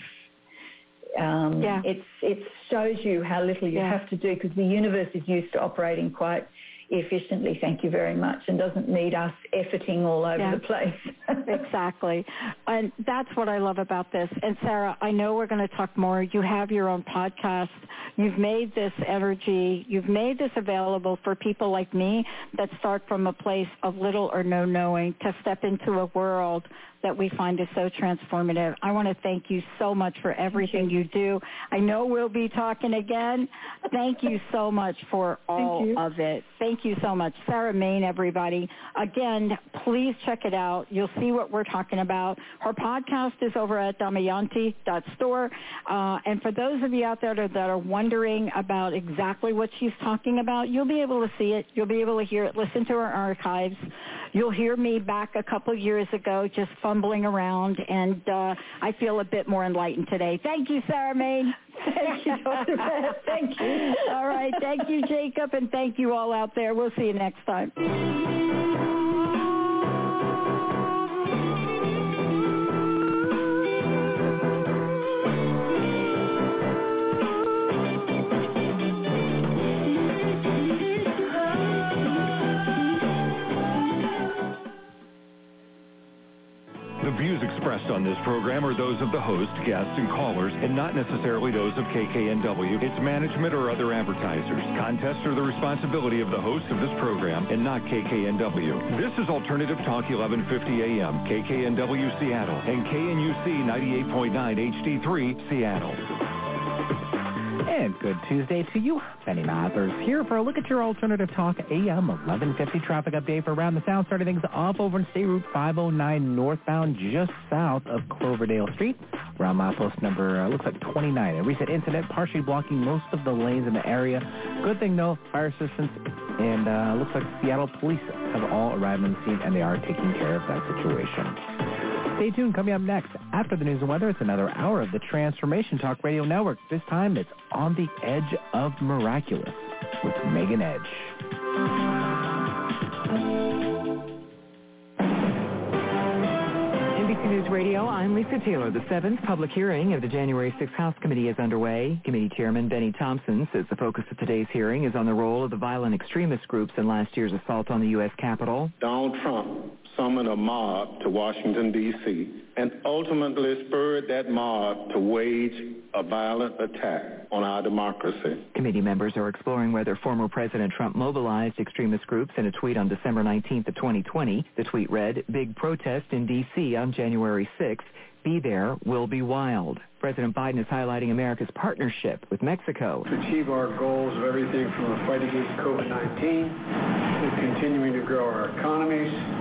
It shows you how little you have to do, because the universe is used to operating quite efficiently, thank you very much, and doesn't need us efforting all over the place. Exactly. And that's what I love about this. And Sarah, I know we're going to talk more. You have your own podcast. You've made this energy, you've made this available for people like me that start from a place of little or no knowing to step into a world that we find is so transformative. I want to thank you so much for everything you do. I know we'll be talking again. Thank you so much for all of it. Thank you so much. Sarah Main, everybody. Again, please check it out. You'll see what we're talking about. Her podcast is over at damayanti.store. And for those of you out there that are wondering about exactly what she's talking about, you'll be able to see it. You'll be able to hear it. Listen to her archives. You'll hear me back a couple years ago just fumbling around, and I feel a bit more enlightened today. Thank you, Sarah Main. Thank you, Dr. Beth. Thank you. All right. Thank you, Jacob, and thank you all out there. We'll see you next time. The views expressed on this program are those of the host, guests, and callers, and not necessarily those of KKNW, its management, or other advertisers. Contests are the responsibility of the host of this program and not KKNW. This is Alternative Talk 1150 AM, KKNW Seattle, and KNUC 98.9 HD3 Seattle. And good Tuesday to you. Benny Mathers here for a look at your Alternative Talk AM 1150 traffic update for around the Sound. Starting things off over in State Route 509 northbound just south of Cloverdale Street. Around milepost number, looks like 29. A recent incident partially blocking most of the lanes in the area. Good thing, though, fire assistance and looks like Seattle police have all arrived on the scene, and they are taking care of that situation. Stay tuned. Coming up next, after the news and weather, it's another hour of the Transformation Talk Radio Network. This time, it's On the Edge of Miraculous with Megan Edge. NBC News Radio, I'm Lisa Taylor. The 7th public hearing of the January 6th House Committee is underway. Committee Chairman Benny Thompson says the focus of today's hearing is on the role of the violent extremist groups in last year's assault on the U.S. Capitol. Donald Trump summoned a mob to Washington, D.C., and ultimately spurred that mob to wage a violent attack on our democracy. Committee members are exploring whether former President Trump mobilized extremist groups in a tweet on December 19th of 2020. The tweet read, "Big protest in D.C. on January 6th. Be there, will be wild." President Biden is highlighting America's partnership with Mexico. To achieve our goals of everything from a fight against COVID-19 to continuing to grow our economies,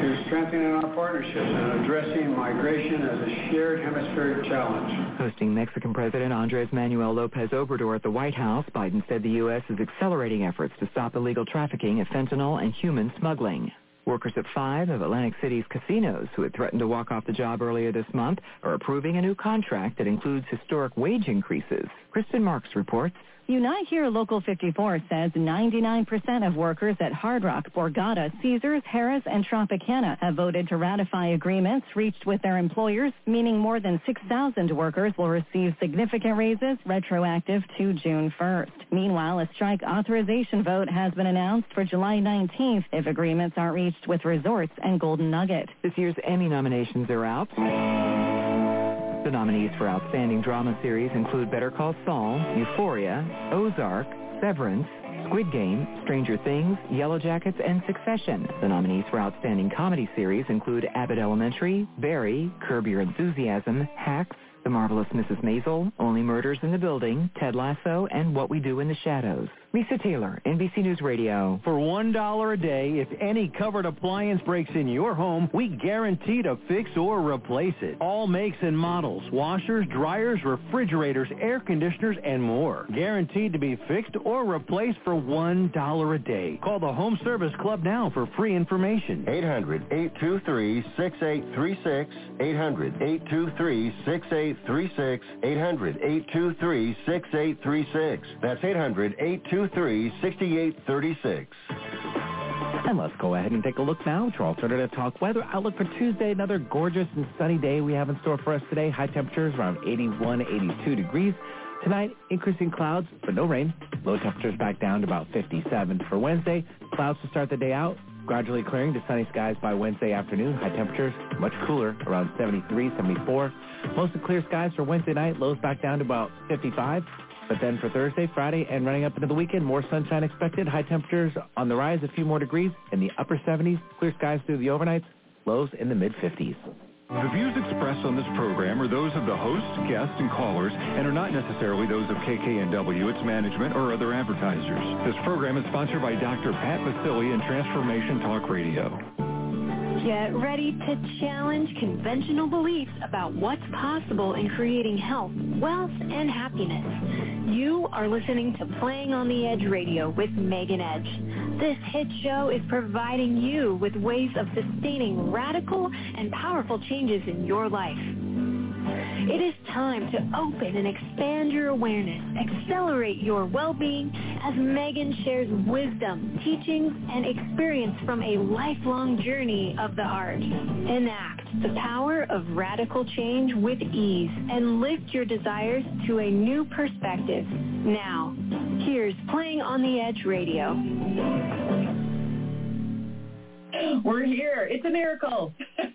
to strengthening our partnerships and addressing migration as a shared hemispheric challenge. Hosting Mexican President Andres Manuel Lopez Obrador at the White House, Biden said the U.S. is accelerating efforts to stop illegal trafficking of fentanyl and human smuggling. Workers at 5 of Atlantic City's casinos who had threatened to walk off the job earlier this month are approving a new contract that includes historic wage increases. Kristen Marks reports. Unite Here Local 54 says 99% of workers at Hard Rock, Borgata, Caesars, Harris, and Tropicana have voted to ratify agreements reached with their employers, meaning more than 6,000 workers will receive significant raises retroactive to June 1st. Meanwhile, a strike authorization vote has been announced for July 19th if agreements aren't reached with Resorts and Golden Nugget. This year's Emmy nominations are out. The nominees for Outstanding Drama Series include Better Call Saul, Euphoria, Ozark, Severance, Squid Game, Stranger Things, Yellow Jackets, and Succession. The nominees for Outstanding Comedy Series include Abbott Elementary, Barry, Curb Your Enthusiasm, Hacks, The Marvelous Mrs. Maisel, Only Murders in the Building, Ted Lasso, and What We Do in the Shadows. Lisa Taylor, NBC News Radio. For $1 a day, if any covered appliance breaks in your home, we guarantee to fix or replace it. All makes and models, washers, dryers, refrigerators, air conditioners, and more. Guaranteed to be fixed or replaced for $1 a day. Call the Home Service Club now for free information. 800-823-6836. 800-823-6836. 800-823-6836. That's 800-823-6836. And let's go ahead and take a look now at your Alternative Talk weather outlook for Tuesday. Another gorgeous and sunny day we have in store for us today. High temperatures around 81, 82 degrees. Tonight, increasing clouds, but no rain. Low temperatures back down to about 57. For Wednesday, clouds to start the day out, gradually clearing to sunny skies by Wednesday afternoon. High temperatures much cooler, around 73, 74. Mostly clear skies for Wednesday night. Lows back down to about 55. But then for Thursday, Friday, and running up into the weekend, more sunshine expected. High temperatures on the rise, a few more degrees in the upper 70s. Clear skies through the overnights. Lows in the mid-50s. The views expressed on this program are those of the host, guests, and callers, and are not necessarily those of KKNW, its management, or other advertisers. This program is sponsored by Dr. Pat Basili and Transformation Talk Radio. Get ready to challenge conventional beliefs about what's possible in creating health, wealth, and happiness. You are listening to Playing on the Edge Radio with Megan Edge. This hit show is providing you with ways of sustaining radical and powerful changes in your life. It is time to open and expand your awareness, accelerate your well-being as Megan shares wisdom, teachings, and experience from a lifelong journey of the heart. Enact the power of radical change with ease and lift your desires to a new perspective. Now, here's Playing on the Edge Radio. We're here. It's a miracle.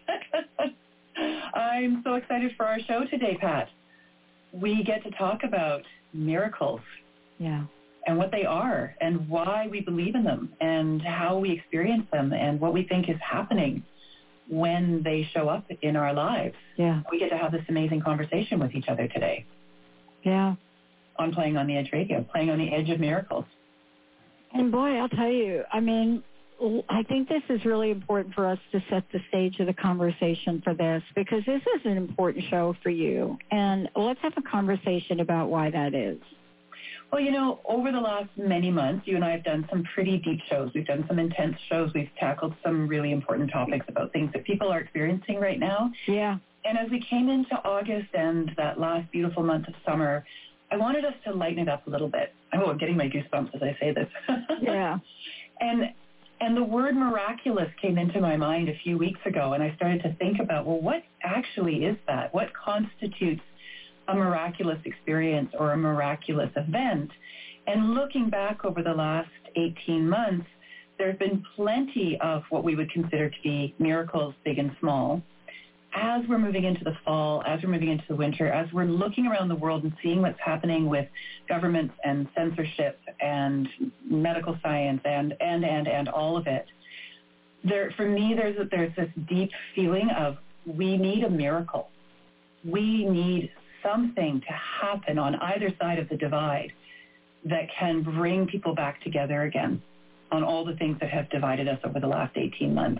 I'm so excited for our show today, Pat. We get to talk about miracles. Yeah. And what they are and why we believe in them and how we experience them and what we think is happening when they show up in our lives. Yeah. We get to have this amazing conversation with each other today. Yeah. On Playing on the Edge Radio, Playing on the Edge of Miracles. And boy, I'll tell you, I mean, I think this is really important for us to set the stage of the conversation for this because this is an important show for you. And let's have a conversation about why that is. Well, you know, over the last many months, you and I have done some pretty deep shows. We've done some intense shows. We've tackled some really important topics about things that people are experiencing right now. Yeah. And as we came into August and that last beautiful month of summer, I wanted us to lighten it up a little bit. Oh, I'm getting my goosebumps as I say this. Yeah. And the word miraculous came into my mind a few weeks ago, and I started to think about, well, what actually is that? What constitutes a miraculous experience or a miraculous event? And looking back over the last 18 months, there have been plenty of what we would consider to be miracles, big and small. As we're moving into the fall, as we're moving into the winter, as we're looking around the world and seeing what's happening with governments and censorship and medical science and all of it, for me, there's this deep feeling of we need a miracle. We need something to happen on either side of the divide that can bring people back together again on all the things that have divided us over the last 18 months.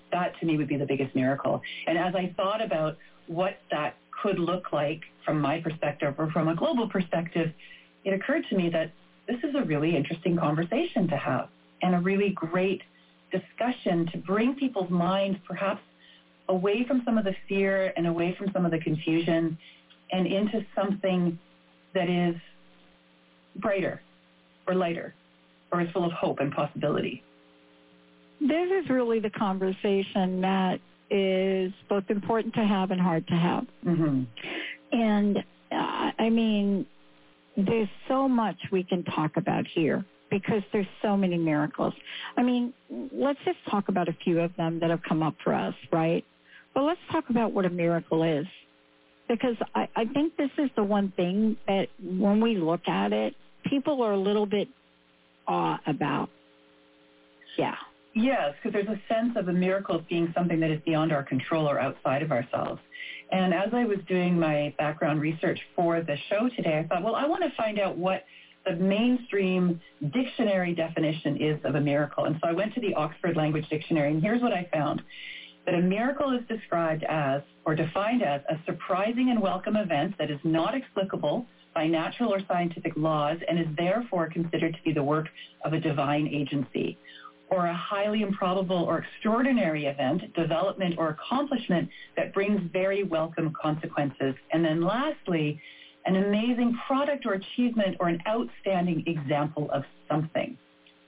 That to me would be the biggest miracle. And as I thought about what that could look like from my perspective or from a global perspective, it occurred to me that this is a really interesting conversation to have and a really great discussion to bring people's minds perhaps away from some of the fear and away from some of the confusion and into something that is brighter or lighter or is full of hope and possibility. This is really the conversation that is both important to have and hard to have. Mm-hmm. And, I mean, there's so much we can talk about here because there's so many miracles. I mean, let's just talk about a few of them that have come up for us, right? But let's talk about what a miracle is, because I think this is the one thing that when we look at it, people are a little bit awe about. Yeah. Yes, because there's a sense of a miracle being something that is beyond our control or outside of ourselves. And as I was doing my background research for the show today, I thought, well, I want to find out what the mainstream dictionary definition is of a miracle. And so I went to the Oxford Language Dictionary, and here's what I found. That a miracle is described as, or defined as, a surprising and welcome event that is not explicable by natural or scientific laws and is therefore considered to be the work of a divine agency, or a highly improbable or extraordinary event, development, or accomplishment that brings very welcome consequences. And then lastly, an amazing product or achievement or an outstanding example of something.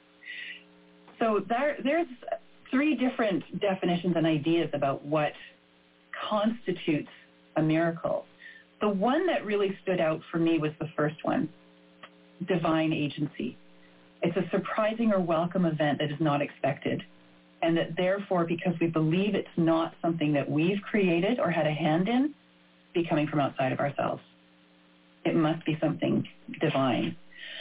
So there's three different definitions and ideas about what constitutes a miracle. The one that really stood out for me was the first one, divine agency. It's a surprising or welcome event that is not expected, and that therefore, because we believe it's not something that we've created or had a hand in, be coming from outside of ourselves. It must be something divine.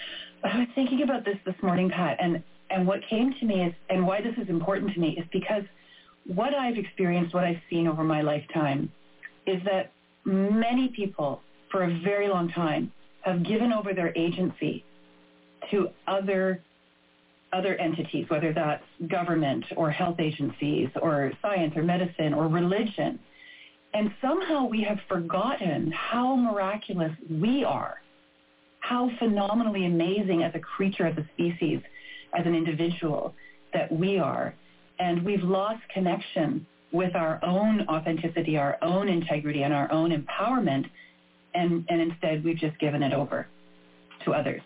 I was thinking about this morning, Pat, and what came to me is, and why this is important to me, is because what I've experienced, what I've seen over my lifetime, is that many people, for a very long time, have given over their agency to other entities, whether that's government or health agencies or science or medicine or religion. And somehow we have forgotten how miraculous we are, how phenomenally amazing as a creature, as a species, as an individual that we are. And we've lost connection with our own authenticity, our own integrity, and our own empowerment. And instead, we've just given it over to others.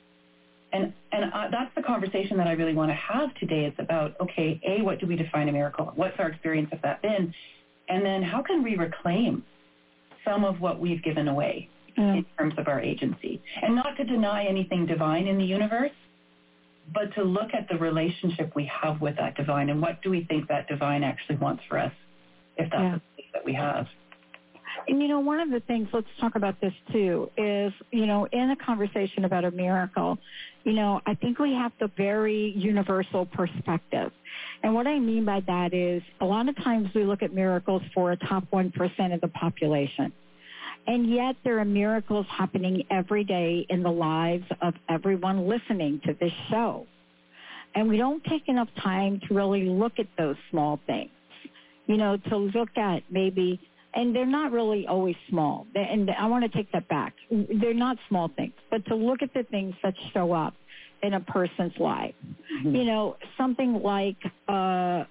And that's the conversation that I really want to have today. It's about, okay, A, what do we define a miracle? What's our experience of that been? And then how can we reclaim some of what we've given away in terms of our agency? And not to deny anything divine in the universe, but to look at the relationship we have with that divine and what do we think that divine actually wants for us, if that's the belief that we have. And, you know, one of the things, let's talk about this too, is, you know, in a conversation about a miracle, you know, I think we have the very universal perspective. And what I mean by that is a lot of times we look at miracles for a top 1% of the population. And yet there are miracles happening every day in the lives of everyone listening to this show. And we don't take enough time to really look at those small things, you know, to look at maybe, and they're not really always small. And I want to take that back. They're not small things, but to look at the things that show up in a person's life. Mm-hmm. You know, something like a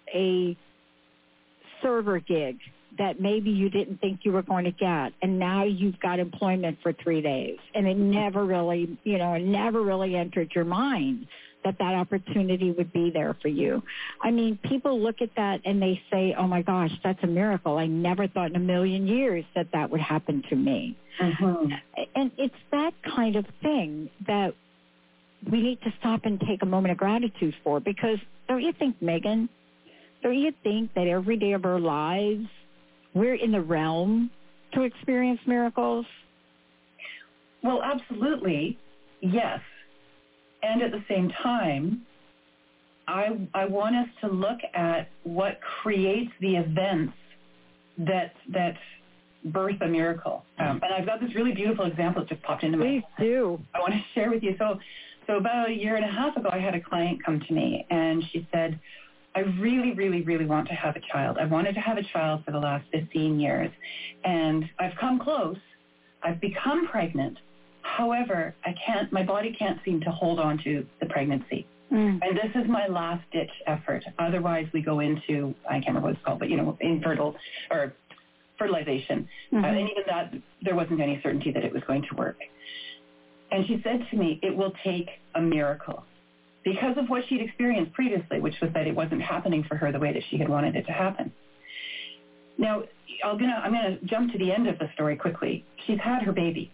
server gig that maybe you didn't think you were going to get, and now you've got employment for 3 days, and it never really, you know, it never really entered your mind that opportunity would be there for you. I mean, people look at that and they say, oh my gosh, that's a miracle. I never thought in a million years that would happen to me. Mm-hmm. And it's that kind of thing that we need to stop and take a moment of gratitude for, because don't you think, Megan, don't you think that every day of our lives we're in the realm to experience miracles? Well, absolutely, yes. And at the same time, I want us to look at what creates the events that birth a miracle. And I've got this really beautiful example that just popped into my head. Please do. I want to share with you. So about a year and a half ago, I had a client come to me, and she said, I really, really, really want to have a child. I've wanted to have a child for the last 15 years, and I've come close. I've become pregnant. However, my body can't seem to hold on to the pregnancy. And this is my last-ditch effort. Otherwise, we go into, I can't remember what it's called, but, infertile or fertilization. And even that, there wasn't any certainty that it was going to work. And she said to me, it will take a miracle because of what she'd experienced previously, which was that it wasn't happening for her the way that she had wanted it to happen. Now, I'm going to jump to the end of the story quickly. She's had her baby.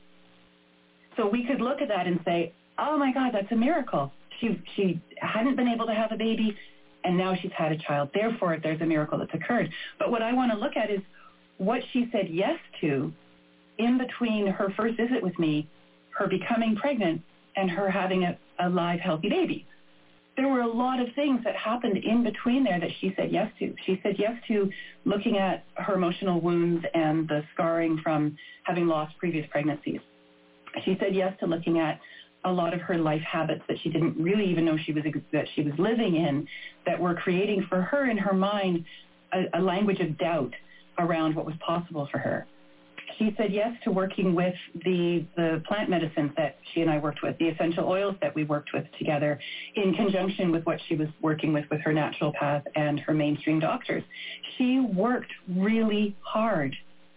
So we could look at that and say, oh, my God, that's a miracle. She hadn't been able to have a baby, and now she's had a child. Therefore, there's a miracle that's occurred. But what I want to look at is what she said yes to in between her first visit with me, her becoming pregnant, and her having a live, healthy baby. There were a lot of things that happened in between there that she said yes to. She said yes to looking at her emotional wounds and the scarring from having lost previous pregnancies. She said yes to looking at a lot of her life habits that she didn't really even know that she was living in, that were creating for her in her mind a language of doubt around what was possible for her. She said yes to working with the plant medicines that she and I worked with, the essential oils that we worked with together in conjunction with what she was working with her naturopath and her mainstream doctors. She worked really hard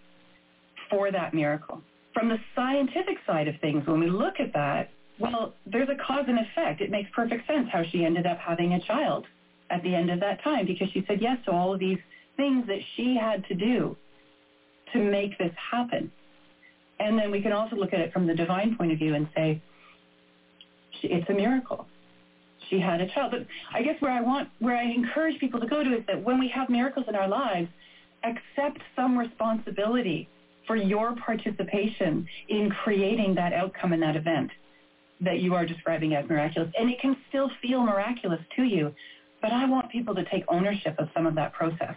for that miracle. From the scientific side of things, when we look at that, well, there's a cause and effect. It makes perfect sense how she ended up having a child at the end of that time, because she said yes to all of these things that she had to do to make this happen. And then we can also look at it from the divine point of view and say, it's a miracle. She had a child. But I guess where I encourage people to go to is that when we have miracles in our lives, accept some responsibility for your participation in creating that outcome in that event that you are describing as miraculous. And it can still feel miraculous to you, but I want people to take ownership of some of that process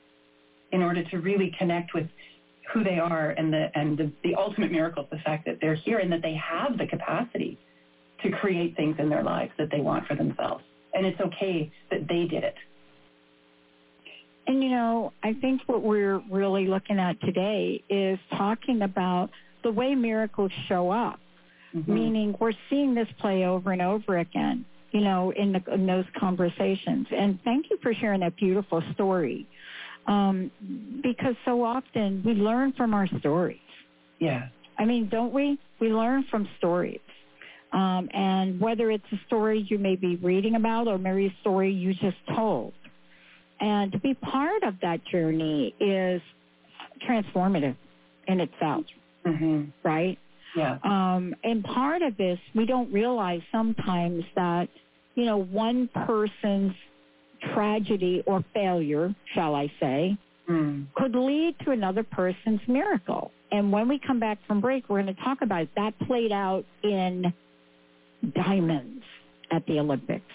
in order to really connect with who they are and the ultimate miracle is the fact that they're here and that they have the capacity to create things in their lives that they want for themselves. And it's okay that they did it. And, I think what we're really looking at today is talking about the way miracles show up, meaning we're seeing this play over and over again, in those conversations. And thank you for sharing that beautiful story. Because so often we learn from our stories. Yeah. I mean, don't we? We learn from stories. And whether it's a story you may be reading about or maybe a story you just told. And to be part of that journey is transformative in itself, right? Yeah. And part of this, we don't realize sometimes that, one person's tragedy or failure, shall I say, could lead to another person's miracle. And when we come back from break, we're going to talk about it. That played out in diamonds at the Olympics.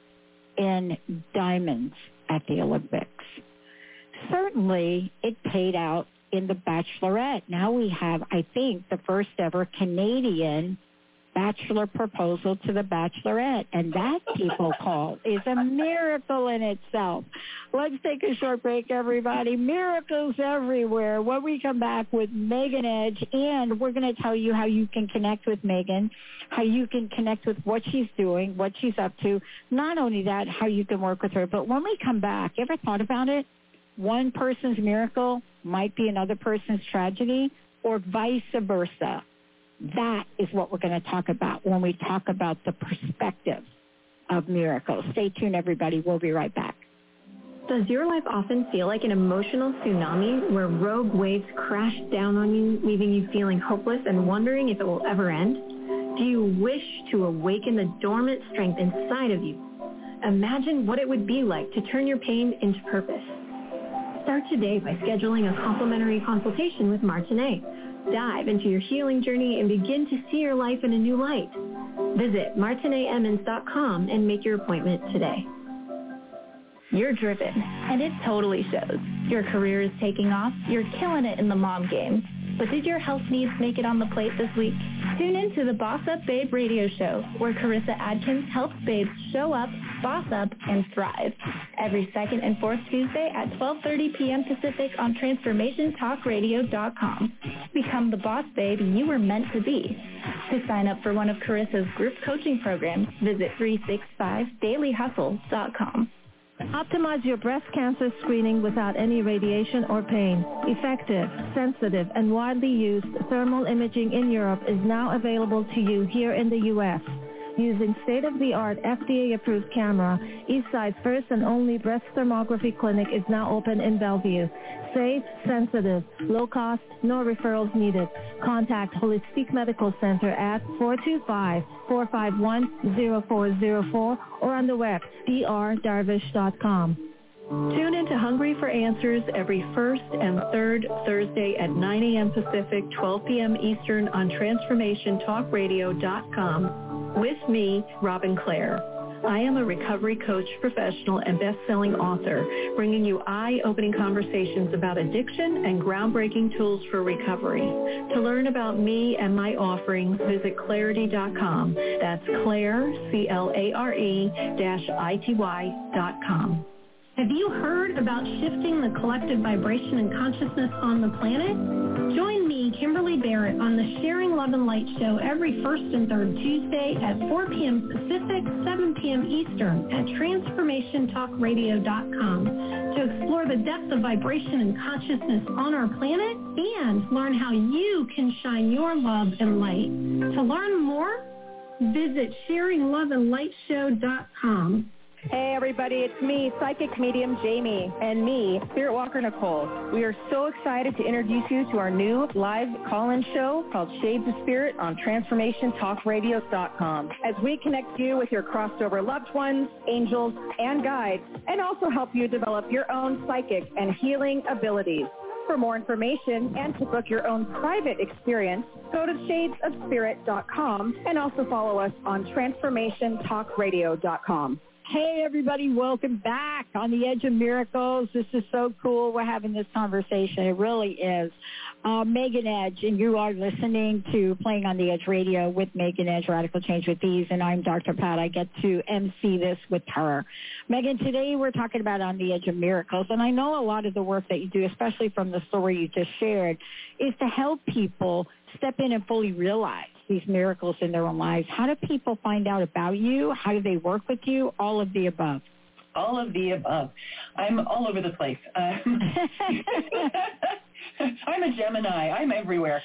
Certainly, it paid out in The Bachelorette. Now we have, I think, the first ever Canadian bachelor proposal to The Bachelorette, and that, people call, is a miracle in itself. Let's take a short break, everybody. Miracles everywhere. When we come back with Megan Edge, and we're going to tell you how you can connect with Megan, how you can connect with what she's doing, what she's up to. Not only that, how you can work with her. But when we come back, ever thought about it? One person's miracle might be another person's tragedy, or vice versa. That is what we're going to talk about when we talk about the perspective of miracles. Stay tuned, everybody. We'll be right back. Does your life often feel like an emotional tsunami where rogue waves crash down on you, leaving you feeling hopeless and wondering if it will ever end? Do you wish to awaken the dormant strength inside of you? Imagine what it would be like to turn your pain into purpose. Start today by scheduling a complimentary consultation with Martinet. Dive into your healing journey and begin to see your life in a new light. Visit MartinetEmmons.com and make your appointment today. You're driven, and it totally shows. Your career is taking off. You're killing it in the mom game. But did your health needs make it on the plate this week? Tune in to the Boss Up Babe radio show, where Carissa Adkins helps babes show up, boss up, and thrive. Every second and fourth Tuesday at 12:30 p.m. Pacific on TransformationTalkRadio.com. Become the boss babe you were meant to be. To sign up for one of Carissa's group coaching programs, visit 365dailyhustle.com. Optimize your breast cancer screening without any radiation or pain. Effective, sensitive, and widely used thermal imaging in Europe is now available to you here in the U.S. Using state-of-the-art FDA-approved camera, Eastside's first and only breast thermography clinic is now open in Bellevue. Safe, sensitive, low cost, no referrals needed. Contact Holistic Medical Center at 425-451-0404 or on the web, drdarvish.com. Tune into Hungry for Answers every first and third Thursday at 9 a.m. Pacific, 12 p.m. Eastern on TransformationTalkRadio.com with me, Robin Clare. I am a recovery coach professional and best-selling author, bringing you eye-opening conversations about addiction and groundbreaking tools for recovery. To learn about me and my offerings, visit Clarity.com. That's Claire, CLARE-ITY.com. Have you heard about shifting the collective vibration and consciousness on the planet? Join me, Kimberly Barrett, on the Sharing Love and Light Show every first and third Tuesday at 4 p.m. Pacific, 7 p.m. Eastern at TransformationTalkRadio.com to explore the depth of vibration and consciousness on our planet and learn how you can shine your love and light. To learn more, visit SharingLoveAndLightShow.com. Hey everybody, it's me, psychic medium Jamie, and me, Spirit Walker Nicole. We are so excited to introduce you to our new live call-in show called Shades of Spirit on TransformationTalkRadio.com as we connect you with your crossed over loved ones, angels, and guides, and also help you develop your own psychic and healing abilities. For more information and to book your own private experience, go to shadesofspirit.com and also follow us on TransformationTalkRadio.com. Hey, everybody. Welcome back on the Edge of Miracles. This is so cool. We're having this conversation. It really is. Megan Edge, and you are listening to Playing on the Edge Radio with Megan Edge, Radical Change with Ease, and I'm Dr. Pat. I get to MC this with her. Megan, today we're talking about On the Edge of Miracles, and I know a lot of the work that you do, especially from the story you just shared, is to help people step in and fully realize these miracles in their own lives. How do people find out about you? How do they work with you? All of the above. All of the above. I'm all over the place. I'm a Gemini. I'm everywhere.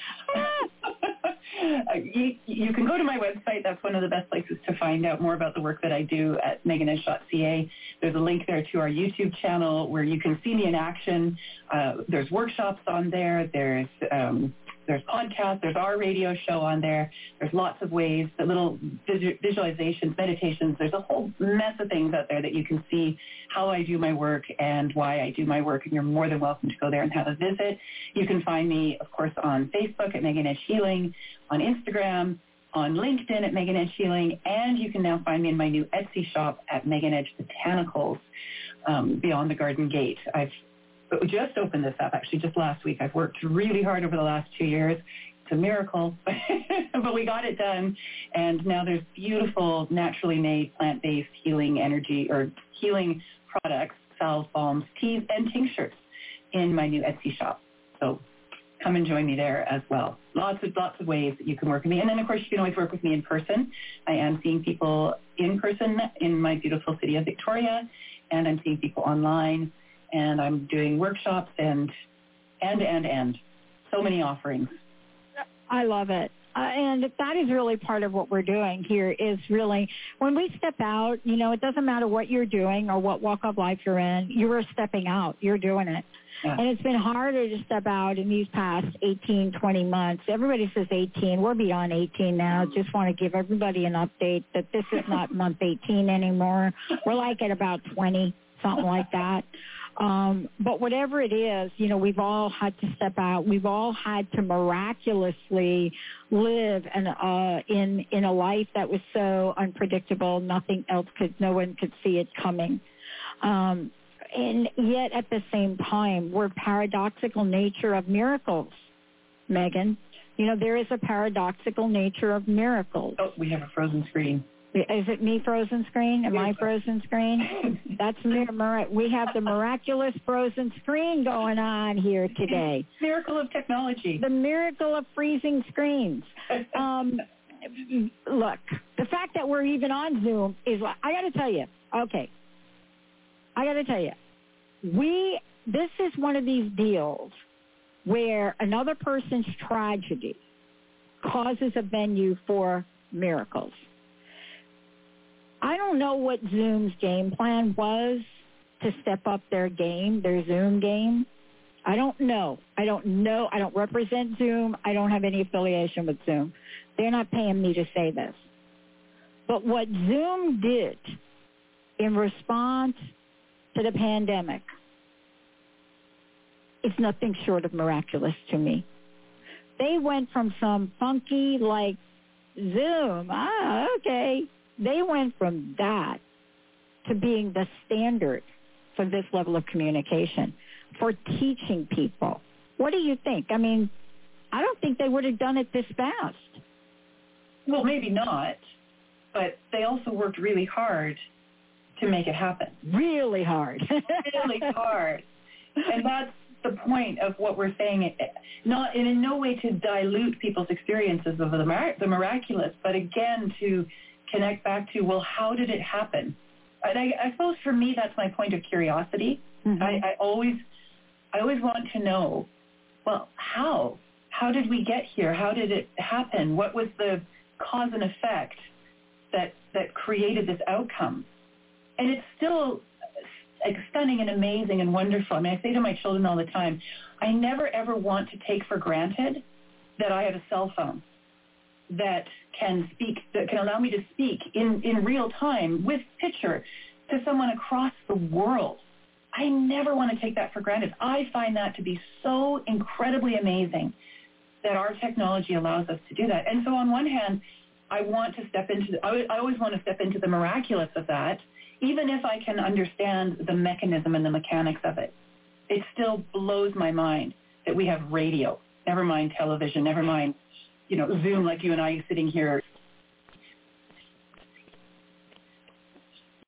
You can go to my website. That's one of the best places to find out more about the work that I do at meganedge.ca. There's a link there to our YouTube channel where you can see me in action. There's workshops on there. There's podcasts, there's our radio show on there, there's lots of ways, the little visualizations, meditations, there's a whole mess of things out there that you can see how I do my work and why I do my work, and you're more than welcome to go there and have a visit. You can find me, of course, on Facebook at Megan Edge Healing, on Instagram, on LinkedIn at Megan Edge Healing, and you can now find me in my new Etsy shop at Megan Edge Botanicals, Beyond the Garden Gate. We just opened this up, actually, just last week. I've worked really hard over the last 2 years. It's a miracle, but we got it done. And now there's beautiful, naturally made, plant-based healing energy or healing products, salve, balms, teas, and tinctures in my new Etsy shop. So come and join me there as well. Lots of ways that you can work with me. And then, of course, you can always work with me in person. I am seeing people in person in my beautiful city of Victoria, and I'm seeing people online. And I'm doing workshops and so many offerings. I love it. And that is really part of what we're doing here is really when we step out, it doesn't matter what you're doing or what walk of life you're in, you are stepping out. You're doing it. Yeah. And it's been harder to step out in these past 18, 20 months. Everybody says 18. We're beyond 18 now. Just want to give everybody an update that this is not month 18 anymore. We're like at about 20, something like that. But whatever it is, we've all had to step out. We've all had to miraculously live in a life that was so unpredictable. No one could see it coming. And yet at the same time, we're paradoxical nature of miracles, Megan. There is a paradoxical nature of miracles. Oh, we have a frozen screen. Is it me frozen screen? Am I frozen screen? That's we have the miraculous frozen screen going on here today. Miracle of technology. The miracle of freezing screens. Look, the fact that we're even on Zoom is, I got to tell you, this is one of these deals where another person's tragedy causes a venue for miracles. I don't know what Zoom's game plan was to step up their game, their Zoom game. I don't know. I don't represent Zoom. I don't have any affiliation with Zoom. They're not paying me to say this. But what Zoom did in response to the pandemic is nothing short of miraculous to me. They went from some funky, like, Zoom, okay. They went from that to being the standard for this level of communication, for teaching people. What do you think? I mean, I don't think they would have done it this fast. Well, maybe not, but they also worked really hard to make it happen. Really hard. Really hard. And that's the point of what we're saying, not in no way to dilute people's experiences of the miraculous, but again to connect back to, well, how did it happen? And I suppose for me that's my point of curiosity. Mm-hmm. I always want to know, well, how did we get here? How did it happen? What was the cause and effect that created this outcome? And it's still stunning and amazing and wonderful. I mean, I say to my children all the time, I never ever want to take for granted that I have a cell phone that can allow me to speak in real time with picture to someone across the world. I never want to take that for granted. I find that to be so incredibly amazing that our technology allows us to do that. And so on one hand, I always want to step into the miraculous of that, even if I can understand the mechanism and the mechanics of it. It still blows my mind that we have radio, never mind television, never mind, Zoom like you and I sitting here